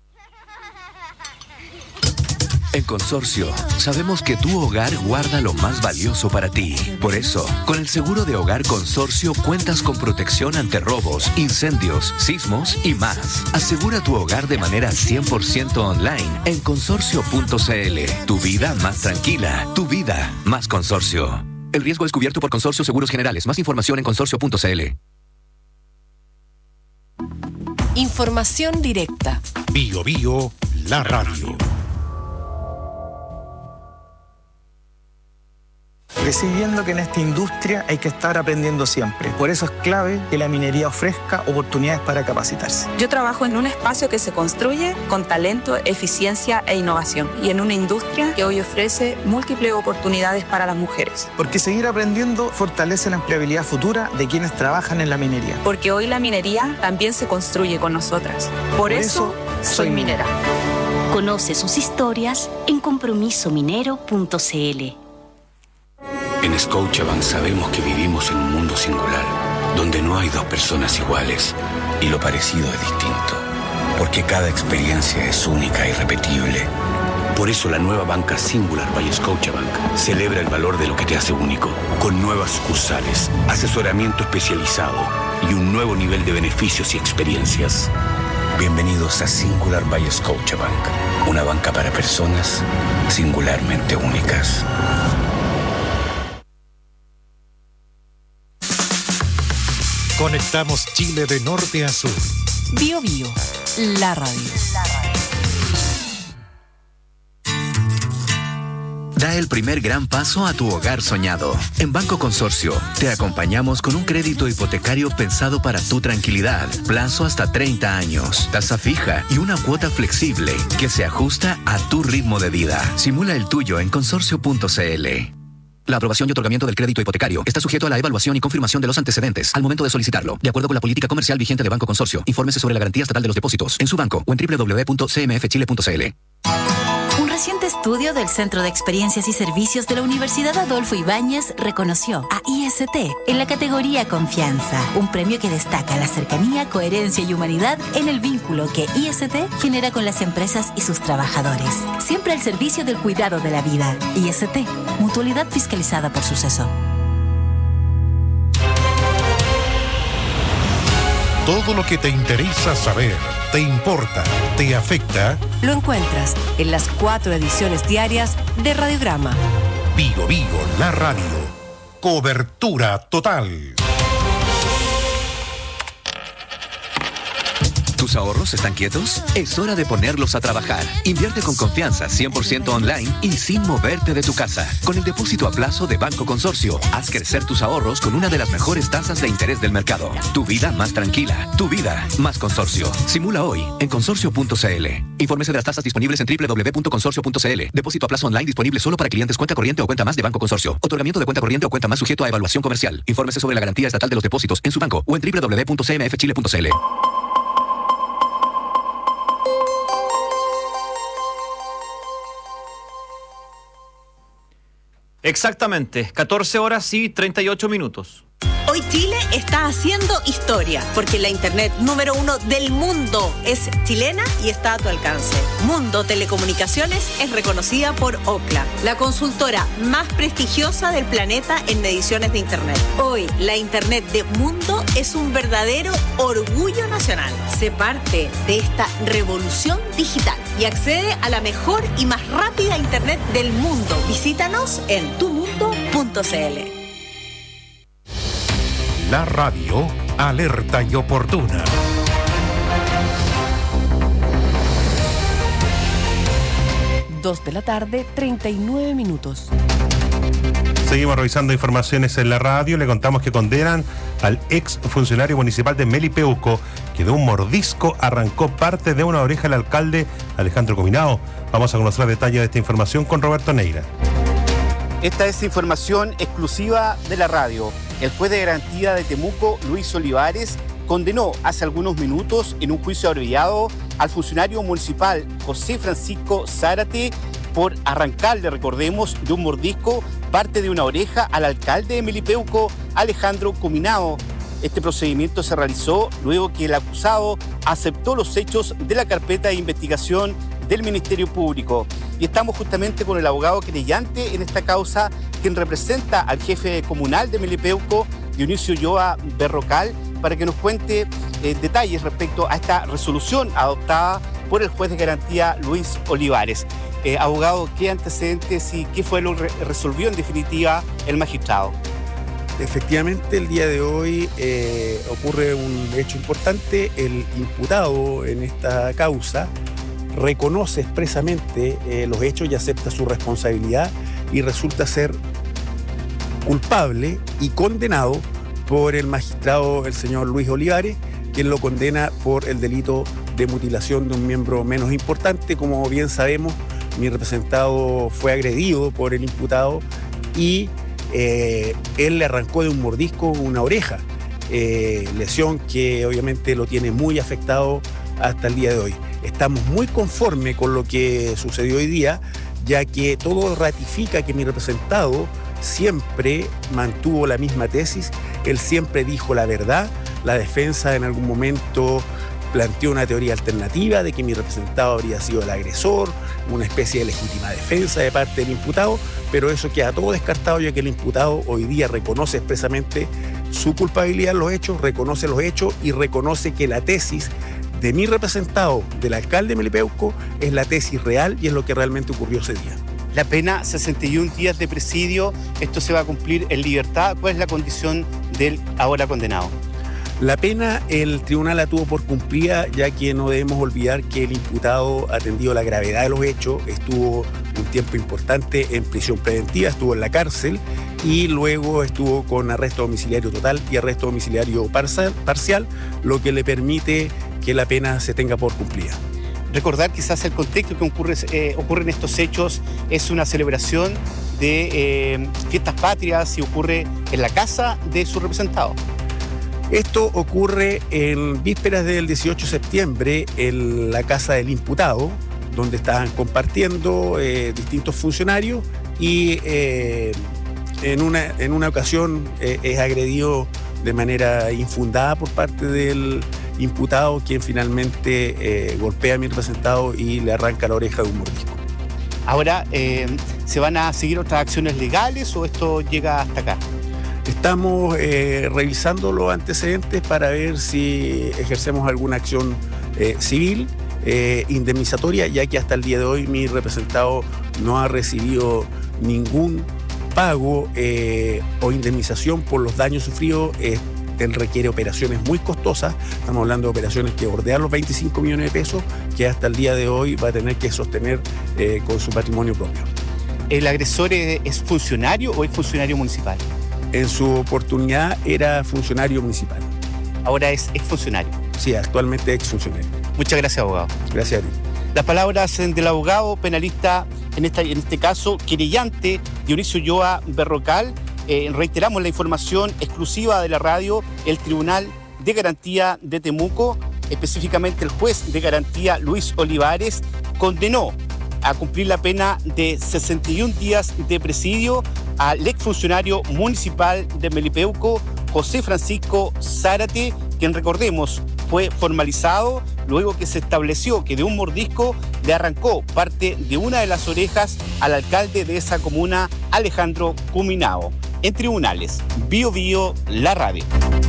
En Consorcio, sabemos que tu hogar guarda lo más valioso para ti. Por eso, con el seguro de hogar Consorcio cuentas con protección ante robos, incendios, sismos y más. Asegura tu hogar de manera 100% online en consorcio.cl. Tu vida más tranquila, tu vida más Consorcio. El riesgo es cubierto por Consorcio Seguros Generales. Más información en consorcio.cl. Información directa. Bio Bio, la radio. Crecí viendo que en esta industria hay que estar aprendiendo siempre. Por eso es clave que la minería ofrezca oportunidades para capacitarse. Yo trabajo en un espacio que se construye con talento, eficiencia e innovación y en una industria que hoy ofrece múltiples oportunidades para las mujeres. Porque seguir aprendiendo fortalece la empleabilidad futura de quienes trabajan en la minería. Porque hoy la minería también se construye con nosotras. Por eso soy minera. Conoce sus historias en compromisominero.cl. En Scotiabank sabemos que vivimos en un mundo singular, donde no hay dos personas iguales y lo parecido es distinto, porque cada experiencia es única e irrepetible. Por eso la nueva banca Singular by Scotiabank celebra el valor de lo que te hace único, con nuevas sucursales, asesoramiento especializado y un nuevo nivel de beneficios y experiencias. Bienvenidos a Singular by Scotiabank, una banca para personas singularmente únicas. Conectamos Chile de norte a sur. Bio Bio, la radio. Da el primer gran paso a tu hogar soñado. En Banco Consorcio, te acompañamos con un crédito hipotecario pensado para tu tranquilidad. Plazo hasta 30 años, tasa fija y una cuota flexible que se ajusta a tu ritmo de vida. Simula el tuyo en consorcio.cl. La aprobación y otorgamiento del crédito hipotecario está sujeto a la evaluación y confirmación de los antecedentes al momento de solicitarlo, de acuerdo con la política comercial vigente de Banco Consorcio. Infórmese sobre la garantía estatal de los depósitos en su banco o en www.cmfchile.cl. Un reciente estudio del Centro de Experiencias y Servicios de la Universidad Adolfo Ibáñez reconoció a IST en la categoría Confianza, un premio que destaca la cercanía, coherencia y humanidad en el vínculo que IST genera con las empresas y sus trabajadores. Siempre al servicio del cuidado de la vida. IST, mutualidad fiscalizada por Suceso. Todo lo que te interesa saber, te importa, te afecta, lo encuentras en las 4 ediciones diarias de Radiograma. Bio Bio, la radio. Cobertura total. ¿Tus ahorros están quietos? Es hora de ponerlos a trabajar. Invierte con confianza 100% online y sin moverte de tu casa. Con el depósito a plazo de Banco Consorcio, haz crecer tus ahorros con una de las mejores tasas de interés del mercado. Tu vida más tranquila, tu vida más Consorcio. Simula hoy en consorcio.cl. Infórmese de las tasas disponibles en www.consorcio.cl. Depósito a plazo online disponible solo para clientes cuenta corriente o cuenta más de Banco Consorcio. Otorgamiento de cuenta corriente o cuenta más sujeto a evaluación comercial. Infórmese sobre la garantía estatal de los depósitos en su banco o en www.cmfchile.cl. Exactamente, 14 horas y 38 minutos. Hoy Chile está haciendo historia, porque la internet número 1 del mundo es chilena y está a tu alcance. Mundo Telecomunicaciones es reconocida por Ookla, la consultora más prestigiosa del planeta en mediciones de internet. Hoy, la internet de Mundo es un verdadero orgullo nacional. Sé parte de esta revolución digital y accede a la mejor y más rápida internet del mundo. Visítanos en tumundo.cl. La radio, alerta y oportuna. Dos de la tarde, 39 minutos. Seguimos revisando informaciones en la radio. Le contamos que condenan al ex funcionario municipal de Melipeuco, que de un mordisco arrancó parte de una oreja al alcalde Alejandro Cominao. Vamos a conocer detalles de esta información con Roberto Neira. Esta es información exclusiva de la radio. El juez de garantía de Temuco, Luis Olivares, condenó hace algunos minutos en un juicio abreviado al funcionario municipal José Francisco Zárate por arrancarle, recordemos, de un mordisco parte de una oreja al alcalde de Melipeuco, Alejandro Cominao. Este procedimiento se realizó luego que el acusado aceptó los hechos de la carpeta de investigación del Ministerio Público. Y estamos justamente con el abogado querellante en esta causa, quien representa al jefe comunal de Melipeuco, Dionisio Ulloa Berrocal, para que nos cuente detalles respecto a esta resolución adoptada por el juez de garantía Luis Olivares. Abogado, ¿qué antecedentes y qué fue lo que resolvió en definitiva el magistrado? Efectivamente, el día de hoy ocurre un hecho importante. El imputado en esta causa reconoce expresamente los hechos y acepta su responsabilidad y resulta ser culpable y condenado por el magistrado, el señor Luis Olivares, quien lo condena por el delito de mutilación de un miembro menos importante. Como bien sabemos, mi representado fue agredido por el imputado y él le arrancó de un mordisco una oreja, lesión que obviamente lo tiene muy afectado hasta el día de hoy. Estamos muy conformes con lo que sucedió hoy día, ya que todo ratifica que mi representado siempre mantuvo la misma tesis, él siempre dijo la verdad. La defensa en algún momento planteó una teoría alternativa de que mi representado habría sido el agresor, una especie de legítima defensa de parte del imputado, pero eso queda todo descartado, ya que el imputado hoy día reconoce expresamente su culpabilidad en los hechos, reconoce los hechos y reconoce que la tesis de mi representado, del alcalde de Melipeuco, es la tesis real y es lo que realmente ocurrió ese día. La pena, 61 días de presidio, esto se va a cumplir en libertad. ¿Cuál es la condición del ahora condenado? La pena el tribunal la tuvo por cumplida, ya que no debemos olvidar que el imputado, atendido la gravedad de los hechos, estuvo un tiempo importante en prisión preventiva, estuvo en la cárcel y luego estuvo con arresto domiciliario total y arresto domiciliario parcial, lo que le permite que la pena se tenga por cumplida. Recordar quizás el contexto que ocurren estos hechos es una celebración de fiestas patrias y ocurre en la casa de su representado. Esto ocurre en vísperas del 18 de septiembre en la casa del imputado, donde estaban compartiendo distintos funcionarios y en una ocasión es agredido de manera infundada por parte del imputado, quien finalmente golpea a mi representado y le arranca la oreja de un mordisco. Ahora, ¿se van a seguir otras acciones legales o esto llega hasta acá? Estamos revisando los antecedentes para ver si ejercemos alguna acción civil indemnizatoria, ya que hasta el día de hoy mi representado no ha recibido ningún pago o indemnización por los daños sufridos. Él requiere operaciones muy costosas, estamos hablando de operaciones que bordean los 25 millones de pesos, que hasta el día de hoy va a tener que sostener con su patrimonio propio. ¿El agresor es funcionario o es funcionario municipal? En su oportunidad era funcionario municipal. Ahora es exfuncionario. Sí, actualmente exfuncionario. Muchas gracias, abogado. Gracias a ti. Las palabras del abogado penalista, en este caso, querellante Dionisio Ulloa Berrocal. Reiteramos la información exclusiva de la radio. El Tribunal de Garantía de Temuco, específicamente el juez de garantía Luis Olivares, condenó a cumplir la pena de 61 días de presidio al exfuncionario municipal de Melipeuco, José Francisco Zárate, quien, recordemos, fue formalizado luego que se estableció que de un mordisco le arrancó parte de una de las orejas al alcalde de esa comuna, Alejandro Cominao. En tribunales, Bio Bio, la radio.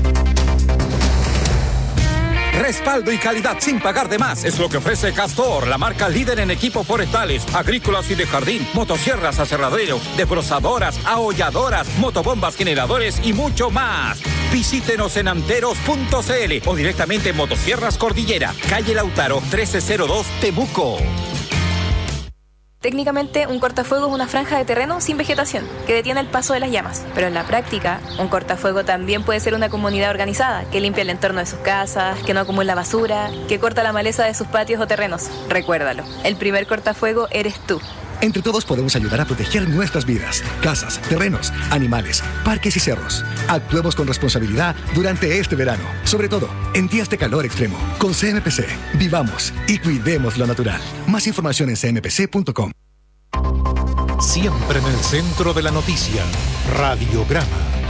Respaldo y calidad sin pagar de más es lo que ofrece Castor, la marca líder en equipos forestales, agrícolas y de jardín, motosierras, aserraderos, desbrozadoras, aholladoras, motobombas, generadores y mucho más. Visítenos en anteros.cl o directamente en Motosierras Cordillera, calle Lautaro 1302, Temuco. Técnicamente, un cortafuego es una franja de terreno sin vegetación, que detiene el paso de las llamas. Pero en la práctica, un cortafuego también puede ser una comunidad organizada, que limpia el entorno de sus casas, que no acumula basura, que corta la maleza de sus patios o terrenos. Recuérdalo, el primer cortafuego eres tú. Entre todos podemos ayudar a proteger nuestras vidas, casas, terrenos, animales, parques y cerros. Actuemos con responsabilidad durante este verano, sobre todo en días de calor extremo. Con CMPC, vivamos y cuidemos lo natural. Más información en cmpc.com. Siempre en el centro de la noticia, Radiograma.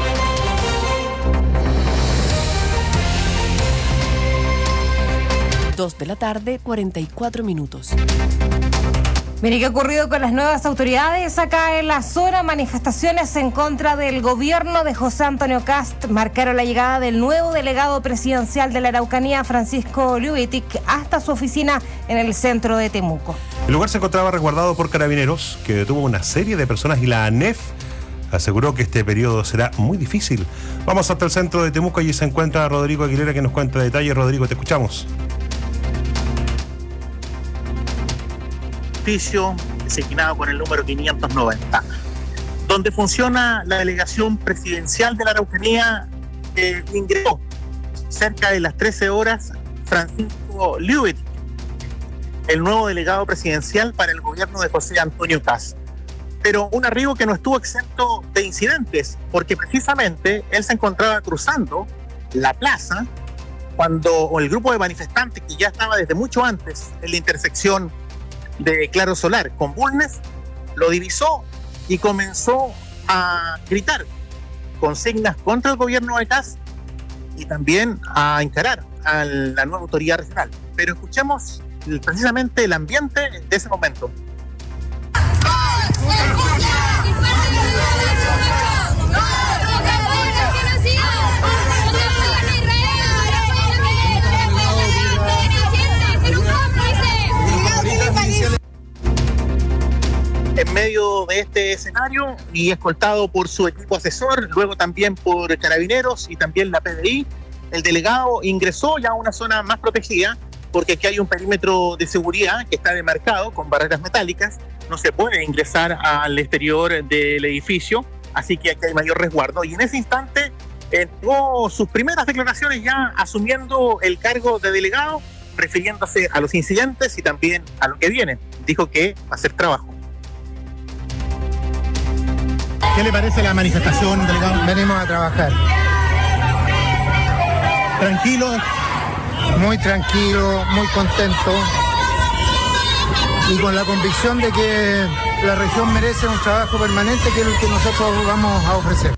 Dos de la tarde, 44 minutos. Mire, ¿qué ha ocurrido con las nuevas autoridades acá en la zona? Manifestaciones en contra del gobierno de José Antonio Kast marcaron la llegada del nuevo delegado presidencial de la Araucanía, Francisco Liubitic, hasta su oficina en el centro de Temuco. El lugar se encontraba resguardado por Carabineros, que detuvo una serie de personas, y la ANEF aseguró que este periodo será muy difícil. Vamos hasta el centro de Temuco, allí se encuentra Rodrigo Aguilera, que nos cuenta detalles. Rodrigo, te escuchamos. Designado con el número 590, donde funciona la delegación presidencial de la Araucanía. Ingresó cerca de las 13 horas Francisco Liubitic, el nuevo delegado presidencial para el gobierno de José Antonio Kast. Pero un arribo que no estuvo exento de incidentes, porque precisamente él se encontraba cruzando la plaza cuando el grupo de manifestantes, que ya estaba desde mucho antes en la intersección de Claro Solar con Bulnes, lo divisó y comenzó a gritar consignas contra el gobierno de Kast y también a encarar a la nueva autoridad regional. Pero escuchemos precisamente el ambiente de ese momento. En medio de este escenario y escoltado por su equipo asesor, luego también por Carabineros y también la PDI, el delegado ingresó ya a una zona más protegida, porque aquí hay un perímetro de seguridad que está demarcado con barreras metálicas. No se puede ingresar al exterior del edificio, así que aquí hay mayor resguardo. Y en ese instante tuvo sus primeras declaraciones ya asumiendo el cargo de delegado, refiriéndose a los incidentes y también a lo que viene. Dijo que va a hacer trabajo. ¿Qué le parece la manifestación, delegado? Venimos a trabajar. ¿Tranquilo? Muy tranquilo, muy contento. Y con la convicción de que la región merece un trabajo permanente, que es el que nosotros vamos a ofrecer.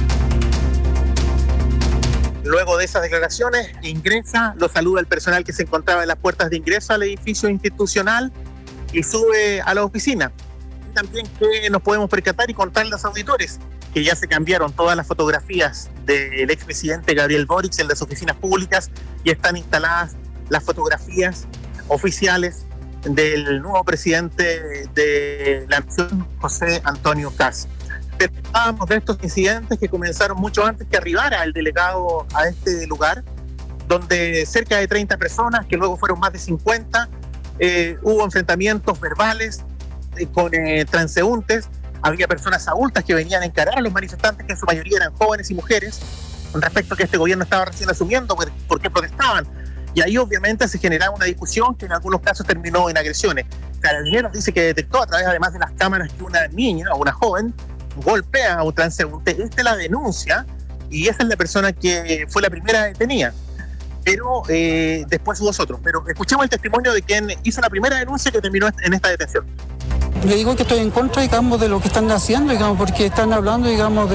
Luego de esas declaraciones, ingresa, lo saluda el personal que se encontraba en las puertas de ingreso al edificio institucional y sube a la oficina. También que nos podemos percatar y contarle a los auditores que ya se cambiaron todas las fotografías del expresidente Gabriel Boric en las oficinas públicas y están instaladas las fotografías oficiales del nuevo presidente de la nación, José Antonio Kast. Pero hablábamos de estos incidentes que comenzaron mucho antes que arribara el delegado a este lugar, donde cerca de 30 personas, que luego fueron más de 50, hubo enfrentamientos verbales con transeúntes. Había personas adultas que venían a encarar a los manifestantes, que en su mayoría eran jóvenes y mujeres, con respecto a que este gobierno estaba recién asumiendo, por qué protestaban. Y ahí obviamente se generaba una discusión que en algunos casos terminó en agresiones. Carabineros dice que detectó a través, además de las cámaras, que una niña o una joven golpea a un transeúnte. Esta es la denuncia y esa es la persona que fue la primera detenida. Pero después hubo otros. Pero escuchemos el testimonio de quien hizo la primera denuncia que terminó en esta detención. Le digo que estoy en contra, digamos, de lo que están haciendo, digamos, porque están hablando, digamos,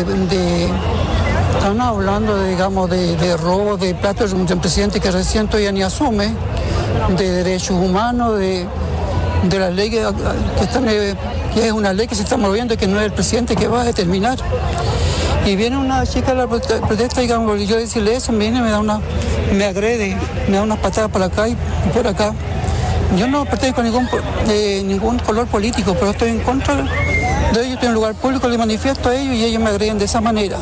de robo de plata de un presidente que recién todavía ni asume, de derechos humanos, de la ley que es una ley que se está moviendo y que no es el presidente que va a determinar. Y viene una chica a la protesta, digamos, y yo decirle eso, viene, me agrede, me da unas patadas por acá y por acá. Yo no pertenezco a ningún color político, pero estoy en contra de ellos, estoy en un lugar público, les manifiesto a ellos y ellos me agreden de esa manera.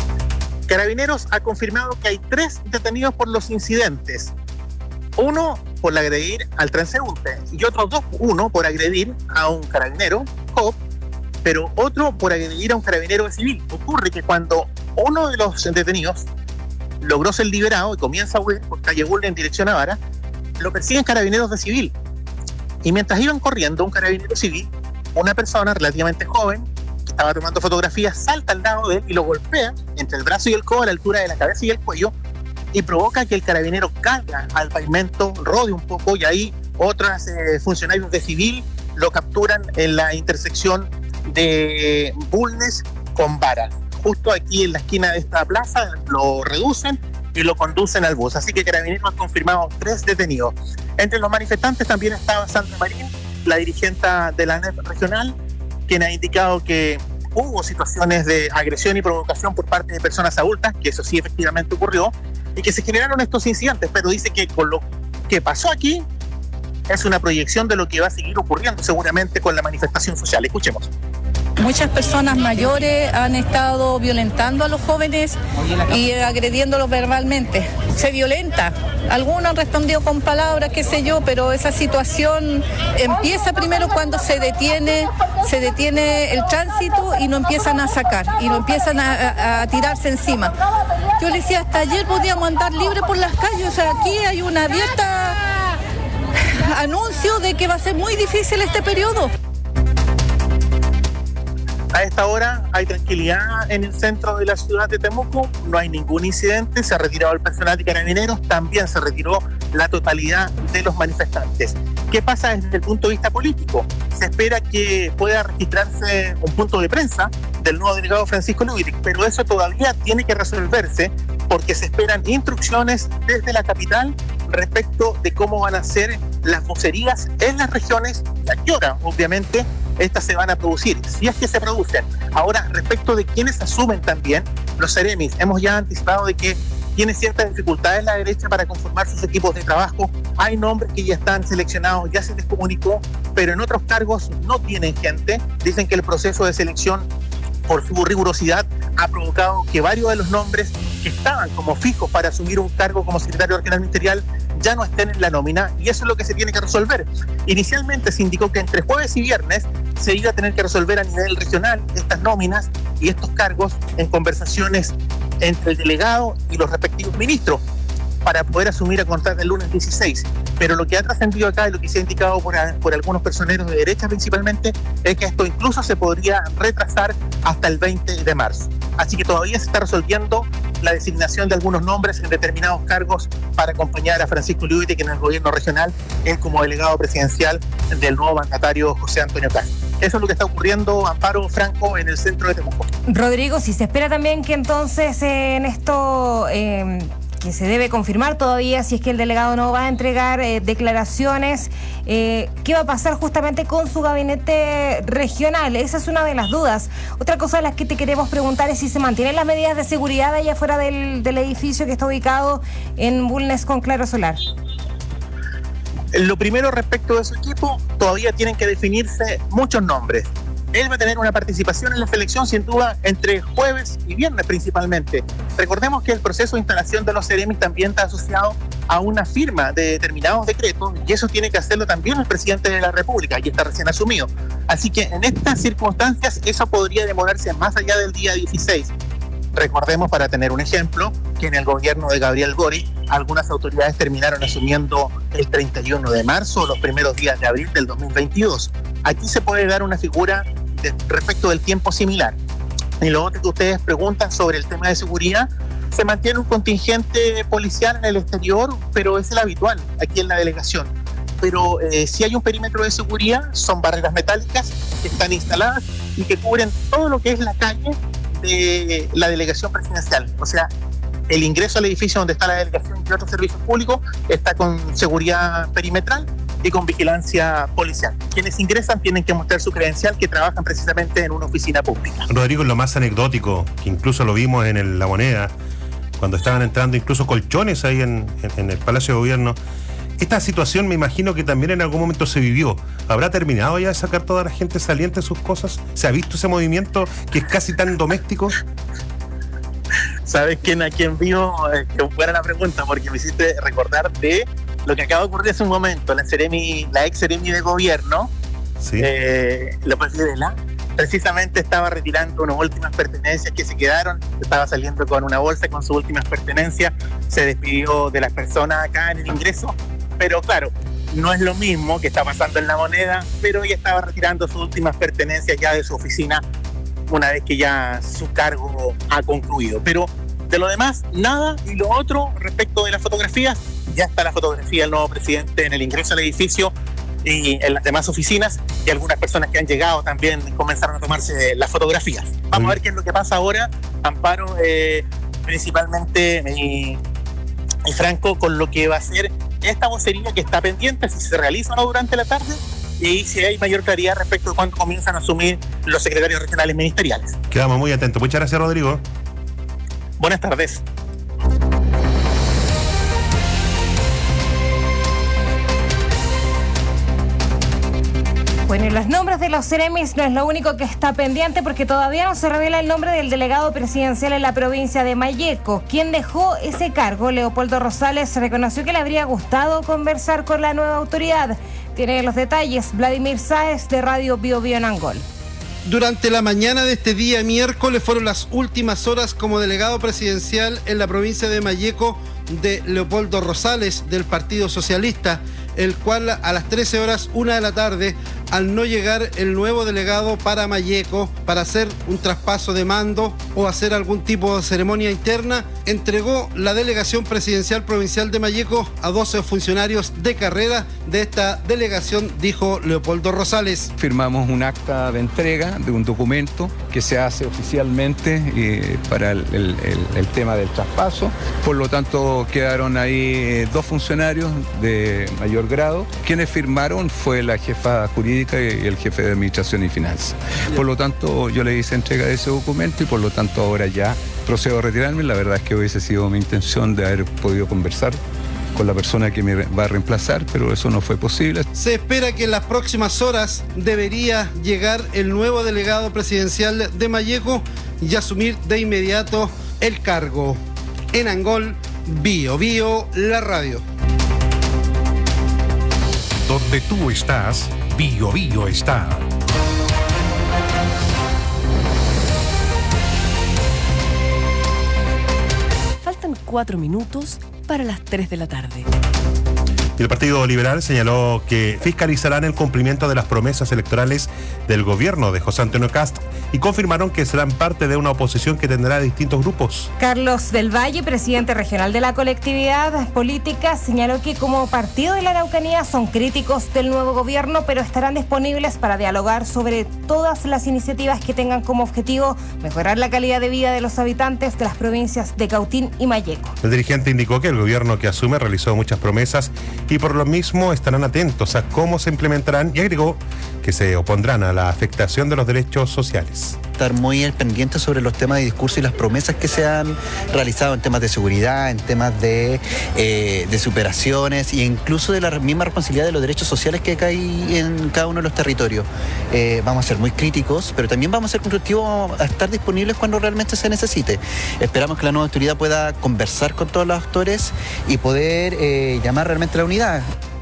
Carabineros ha confirmado que hay 3 detenidos por los incidentes. Uno por agredir al transeúnte y otros dos, uno por agredir a un carabinero, COP, pero otro por agredir a un carabinero civil. Ocurre que cuando uno de los detenidos logró ser liberado y comienza a huir por calle Bulnes en dirección a Vara, lo persiguen carabineros de civil. Y mientras iban corriendo, un carabinero civil, una persona relativamente joven, que estaba tomando fotografías, salta al lado de él y lo golpea entre el brazo y el codo a la altura de la cabeza y el cuello, y provoca que el carabinero caiga al pavimento, rode un poco, y ahí otros funcionarios de civil lo capturan en la intersección de Bulnes con Vara. Justo aquí en la esquina de esta plaza lo reducen y lo conducen al bus. Así que Carabineros ha confirmado 3 detenidos. Entre los manifestantes también estaba Sandra Marín, la dirigente de la ANEP regional, quien ha indicado que hubo situaciones de agresión y provocación por parte de personas adultas, que eso sí efectivamente ocurrió, y que se generaron estos incidentes, pero dice que con lo que pasó aquí es una proyección de lo que va a seguir ocurriendo seguramente con la manifestación social. Escuchemos. Muchas personas mayores han estado violentando a los jóvenes y agrediéndolos verbalmente. Se violenta. Algunos han respondido con palabras, qué sé yo, pero esa situación empieza primero cuando se detiene el tránsito y no empiezan a sacar y no empiezan a tirarse encima. Yo le decía, hasta ayer podíamos andar libre por las calles. O sea, aquí hay una abierta anuncio de que va a ser muy difícil este periodo. A esta hora hay tranquilidad en el centro de la ciudad de Temuco, no hay ningún incidente, se ha retirado el personal de Carabineros, también se retiró la totalidad de los manifestantes. ¿Qué pasa desde el punto de vista político? Se espera que pueda registrarse un punto de prensa del nuevo delegado Francisco Lubitich, pero eso todavía tiene que resolverse porque se esperan instrucciones desde la capital respecto de cómo van a ser las vocerías en las regiones y a qué hora, obviamente, estas se van a producir, si es que se producen. Ahora, respecto de quienes asumen también, los seremis, hemos ya anticipado de que tiene ciertas dificultades la derecha para conformar sus equipos de trabajo. Hay nombres que ya están seleccionados, ya se les comunicó, pero en otros cargos no tienen gente. Dicen que el proceso de selección, por su rigurosidad, ha provocado que varios de los nombres que estaban como fijos para asumir un cargo como secretario regional ministerial ya no estén en la nómina, y eso es lo que se tiene que resolver. Inicialmente se indicó que entre jueves y viernes se iba a tener que resolver a nivel regional estas nóminas y estos cargos en conversaciones entre el delegado y los respectivos ministros para poder asumir a contar del lunes 16. Pero lo que ha trascendido acá y lo que se ha indicado por algunos personeros de derecha principalmente es que esto incluso se podría retrasar hasta el 20 de marzo. Así que todavía se está resolviendo la designación de algunos nombres en determinados cargos para acompañar a Francisco Lubitich en el gobierno regional, él como delegado presidencial del nuevo mandatario José Antonio Cast. Eso es lo que está ocurriendo, Amparo, Franco, en el centro de Temuco. Rodrigo, si se espera también que entonces en esto... que se debe confirmar todavía si es que el delegado no va a entregar declaraciones, ¿qué va a pasar justamente con su gabinete regional? Esa es una de las dudas. Otra cosa de las que te queremos preguntar es si se mantienen las medidas de seguridad allá afuera del edificio que está ubicado en Bulnes con Claro Solar. Lo primero respecto de su equipo, todavía tienen que definirse muchos nombres. Él va a tener una participación en la selección sin duda entre jueves y viernes principalmente. Recordemos que el proceso de instalación de los seremis también está asociado a una firma de determinados decretos y eso tiene que hacerlo también el presidente de la República y está recién asumido. Así que en estas circunstancias eso podría demorarse más allá del día 16. Recordemos, para tener un ejemplo, que en el gobierno de Gabriel Boric algunas autoridades terminaron asumiendo el 31 de marzo o los primeros días de abril del 2022. Aquí se puede dar una figura respecto del tiempo similar. Y lo otro que ustedes preguntan sobre el tema de seguridad, se mantiene un contingente policial en el exterior, pero es el habitual aquí en la delegación. Pero si hay un perímetro de seguridad, son barreras metálicas que están instaladas y que cubren todo lo que es la calle de la delegación presidencial. O sea, el ingreso al edificio donde está la delegación y otros servicios públicos está con seguridad perimetral y con vigilancia policial. Quienes ingresan tienen que mostrar su credencial que trabajan precisamente en una oficina pública. Rodrigo, lo más anecdótico, que incluso lo vimos en La Moneda, cuando estaban entrando incluso colchones ahí en el Palacio de Gobierno. Esta situación me imagino que también en algún momento se vivió. ¿Habrá terminado ya de sacar toda la gente saliente sus cosas? ¿Se ha visto ese movimiento que es casi tan doméstico? ¿Sabes a quién vio? Que buena la pregunta, porque me hiciste recordar de lo que acaba de ocurrir hace un momento, la ex Seremi de gobierno, ¿sí? López Videla, precisamente estaba retirando unas últimas pertenencias que se quedaron, estaba saliendo con una bolsa con sus últimas pertenencias, se despidió de las personas acá en el ingreso, pero claro, no es lo mismo que está pasando en La Moneda, pero ella estaba retirando sus últimas pertenencias ya de su oficina una vez que ya su cargo ha concluido. Pero de lo demás, nada. Y lo otro, respecto de las fotografías, ya está la fotografía del nuevo presidente en el ingreso al edificio y en las demás oficinas, y algunas personas que han llegado también comenzaron a tomarse las fotografías. Vamos a ver qué es lo que pasa ahora, Amparo, principalmente y Franco, con lo que va a ser esta vocería que está pendiente, si se realiza o no durante la tarde, y si hay mayor claridad respecto de cuándo comienzan a asumir los secretarios regionales ministeriales. Quedamos muy atentos. Muchas gracias, Rodrigo. Buenas tardes. Bueno, y los nombres de los Ceremis no es lo único que está pendiente, porque todavía no se revela el nombre del delegado presidencial en la provincia de Malleco. Quien dejó ese cargo, Leopoldo Rosales, reconoció que le habría gustado conversar con la nueva autoridad. Tiene los detalles Vladimir Sáez, de Radio Bio Bio en Angol. Durante la mañana de este día miércoles fueron las últimas horas como delegado presidencial en la provincia de Malleco de Leopoldo Rosales, del Partido Socialista, el cual a las 13 horas, 1 de la tarde, al no llegar el nuevo delegado para Malleco para hacer un traspaso de mando o hacer algún tipo de ceremonia interna, entregó la delegación presidencial provincial de Malleco a 12 funcionarios de carrera de esta delegación, dijo Leopoldo Rosales. Firmamos un acta de entrega de un documento que se hace oficialmente para el tema del traspaso. Por lo tanto, quedaron ahí 2 funcionarios de mayor grado. Quienes firmaron fue la jefa jurídica y el jefe de administración y finanzas. Por lo tanto, yo le hice entrega de ese documento y por lo tanto ahora ya procedo a retirarme. La verdad es que hubiese sido mi intención de haber podido conversar con la persona que me va a reemplazar, pero eso no fue posible. Se espera que en las próximas horas debería llegar el nuevo delegado presidencial de Malleco y asumir de inmediato el cargo. En Angol, Bio Bio, la radio. Donde tú estás, Bio Bio está. Faltan 4 minutos para las 3 de la tarde. Y el Partido Liberal señaló que fiscalizarán el cumplimiento de las promesas electorales del gobierno de José Antonio Kast y confirmaron que serán parte de una oposición que tendrá distintos grupos. Carlos del Valle, presidente regional de la colectividad política, señaló que como partido de la Araucanía son críticos del nuevo gobierno, pero estarán disponibles para dialogar sobre todas las iniciativas que tengan como objetivo mejorar la calidad de vida de los habitantes de las provincias de Cautín y Malleco. El dirigente indicó que el gobierno que asume realizó muchas promesas y por lo mismo estarán atentos a cómo se implementarán, y agregó que se opondrán a la afectación de los derechos sociales. Estar muy pendientes sobre los temas de discurso y las promesas que se han realizado en temas de seguridad, en temas de superaciones e incluso de la misma responsabilidad de los derechos sociales que hay en cada uno de los territorios. Vamos a ser muy críticos, pero también vamos a ser constructivos, a estar disponibles cuando realmente se necesite. Esperamos que la nueva autoridad pueda conversar con todos los actores y poder llamar realmente a la unidad.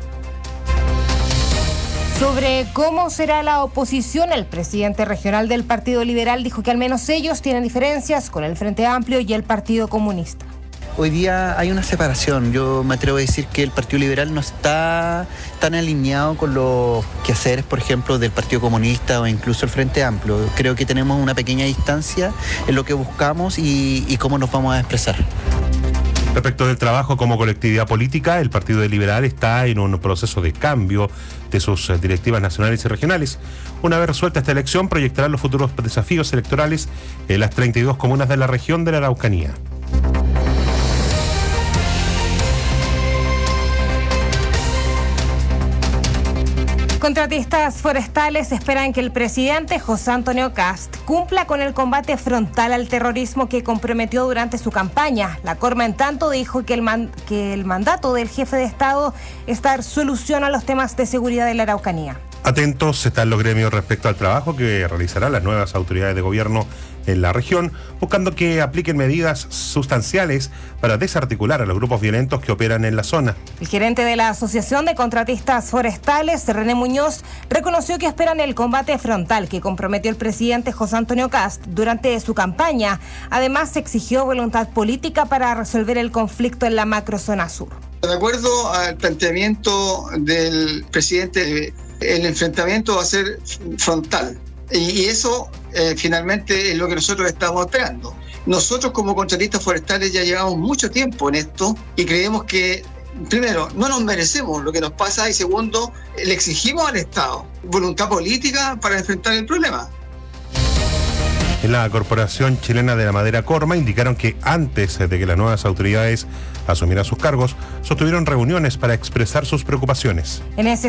Sobre cómo será la oposición, el presidente regional del Partido Liberal dijo que al menos ellos tienen diferencias con el Frente Amplio y el Partido Comunista. Hoy día hay una separación. Yo me atrevo a decir que el Partido Liberal no está tan alineado con los quehaceres, por ejemplo, del Partido Comunista o incluso el Frente Amplio. Creo que tenemos una pequeña distancia en lo que buscamos y cómo nos vamos a expresar. Respecto del trabajo como colectividad política, el Partido Liberal está en un proceso de cambio de sus directivas nacionales y regionales. Una vez resuelta esta elección, proyectarán los futuros desafíos electorales en las 32 comunas de la región de la Araucanía. Contratistas forestales esperan que el presidente José Antonio Kast cumpla con el combate frontal al terrorismo que comprometió durante su campaña. La Corma, en tanto, dijo que el mandato del jefe de Estado es dar solución a los temas de seguridad de la Araucanía. Atentos están los gremios respecto al trabajo que realizarán las nuevas autoridades de gobierno en la región, buscando que apliquen medidas sustanciales para desarticular a los grupos violentos que operan en la zona. El gerente de la Asociación de Contratistas Forestales, René Muñoz, reconoció que esperan el combate frontal que comprometió el presidente José Antonio Kast durante su campaña. Además, exigió voluntad política para resolver el conflicto en la macrozona sur. De acuerdo al planteamiento del presidente, el enfrentamiento va a ser frontal. Y eso finalmente es lo que nosotros estamos esperando. Nosotros como contratistas forestales ya llevamos mucho tiempo en esto y creemos que, primero, no nos merecemos lo que nos pasa y segundo, le exigimos al Estado voluntad política para enfrentar el problema. En la Corporación Chilena de la Madera Corma indicaron que antes de que las nuevas autoridades asumieran sus cargos, sostuvieron reuniones para expresar sus preocupaciones. En ese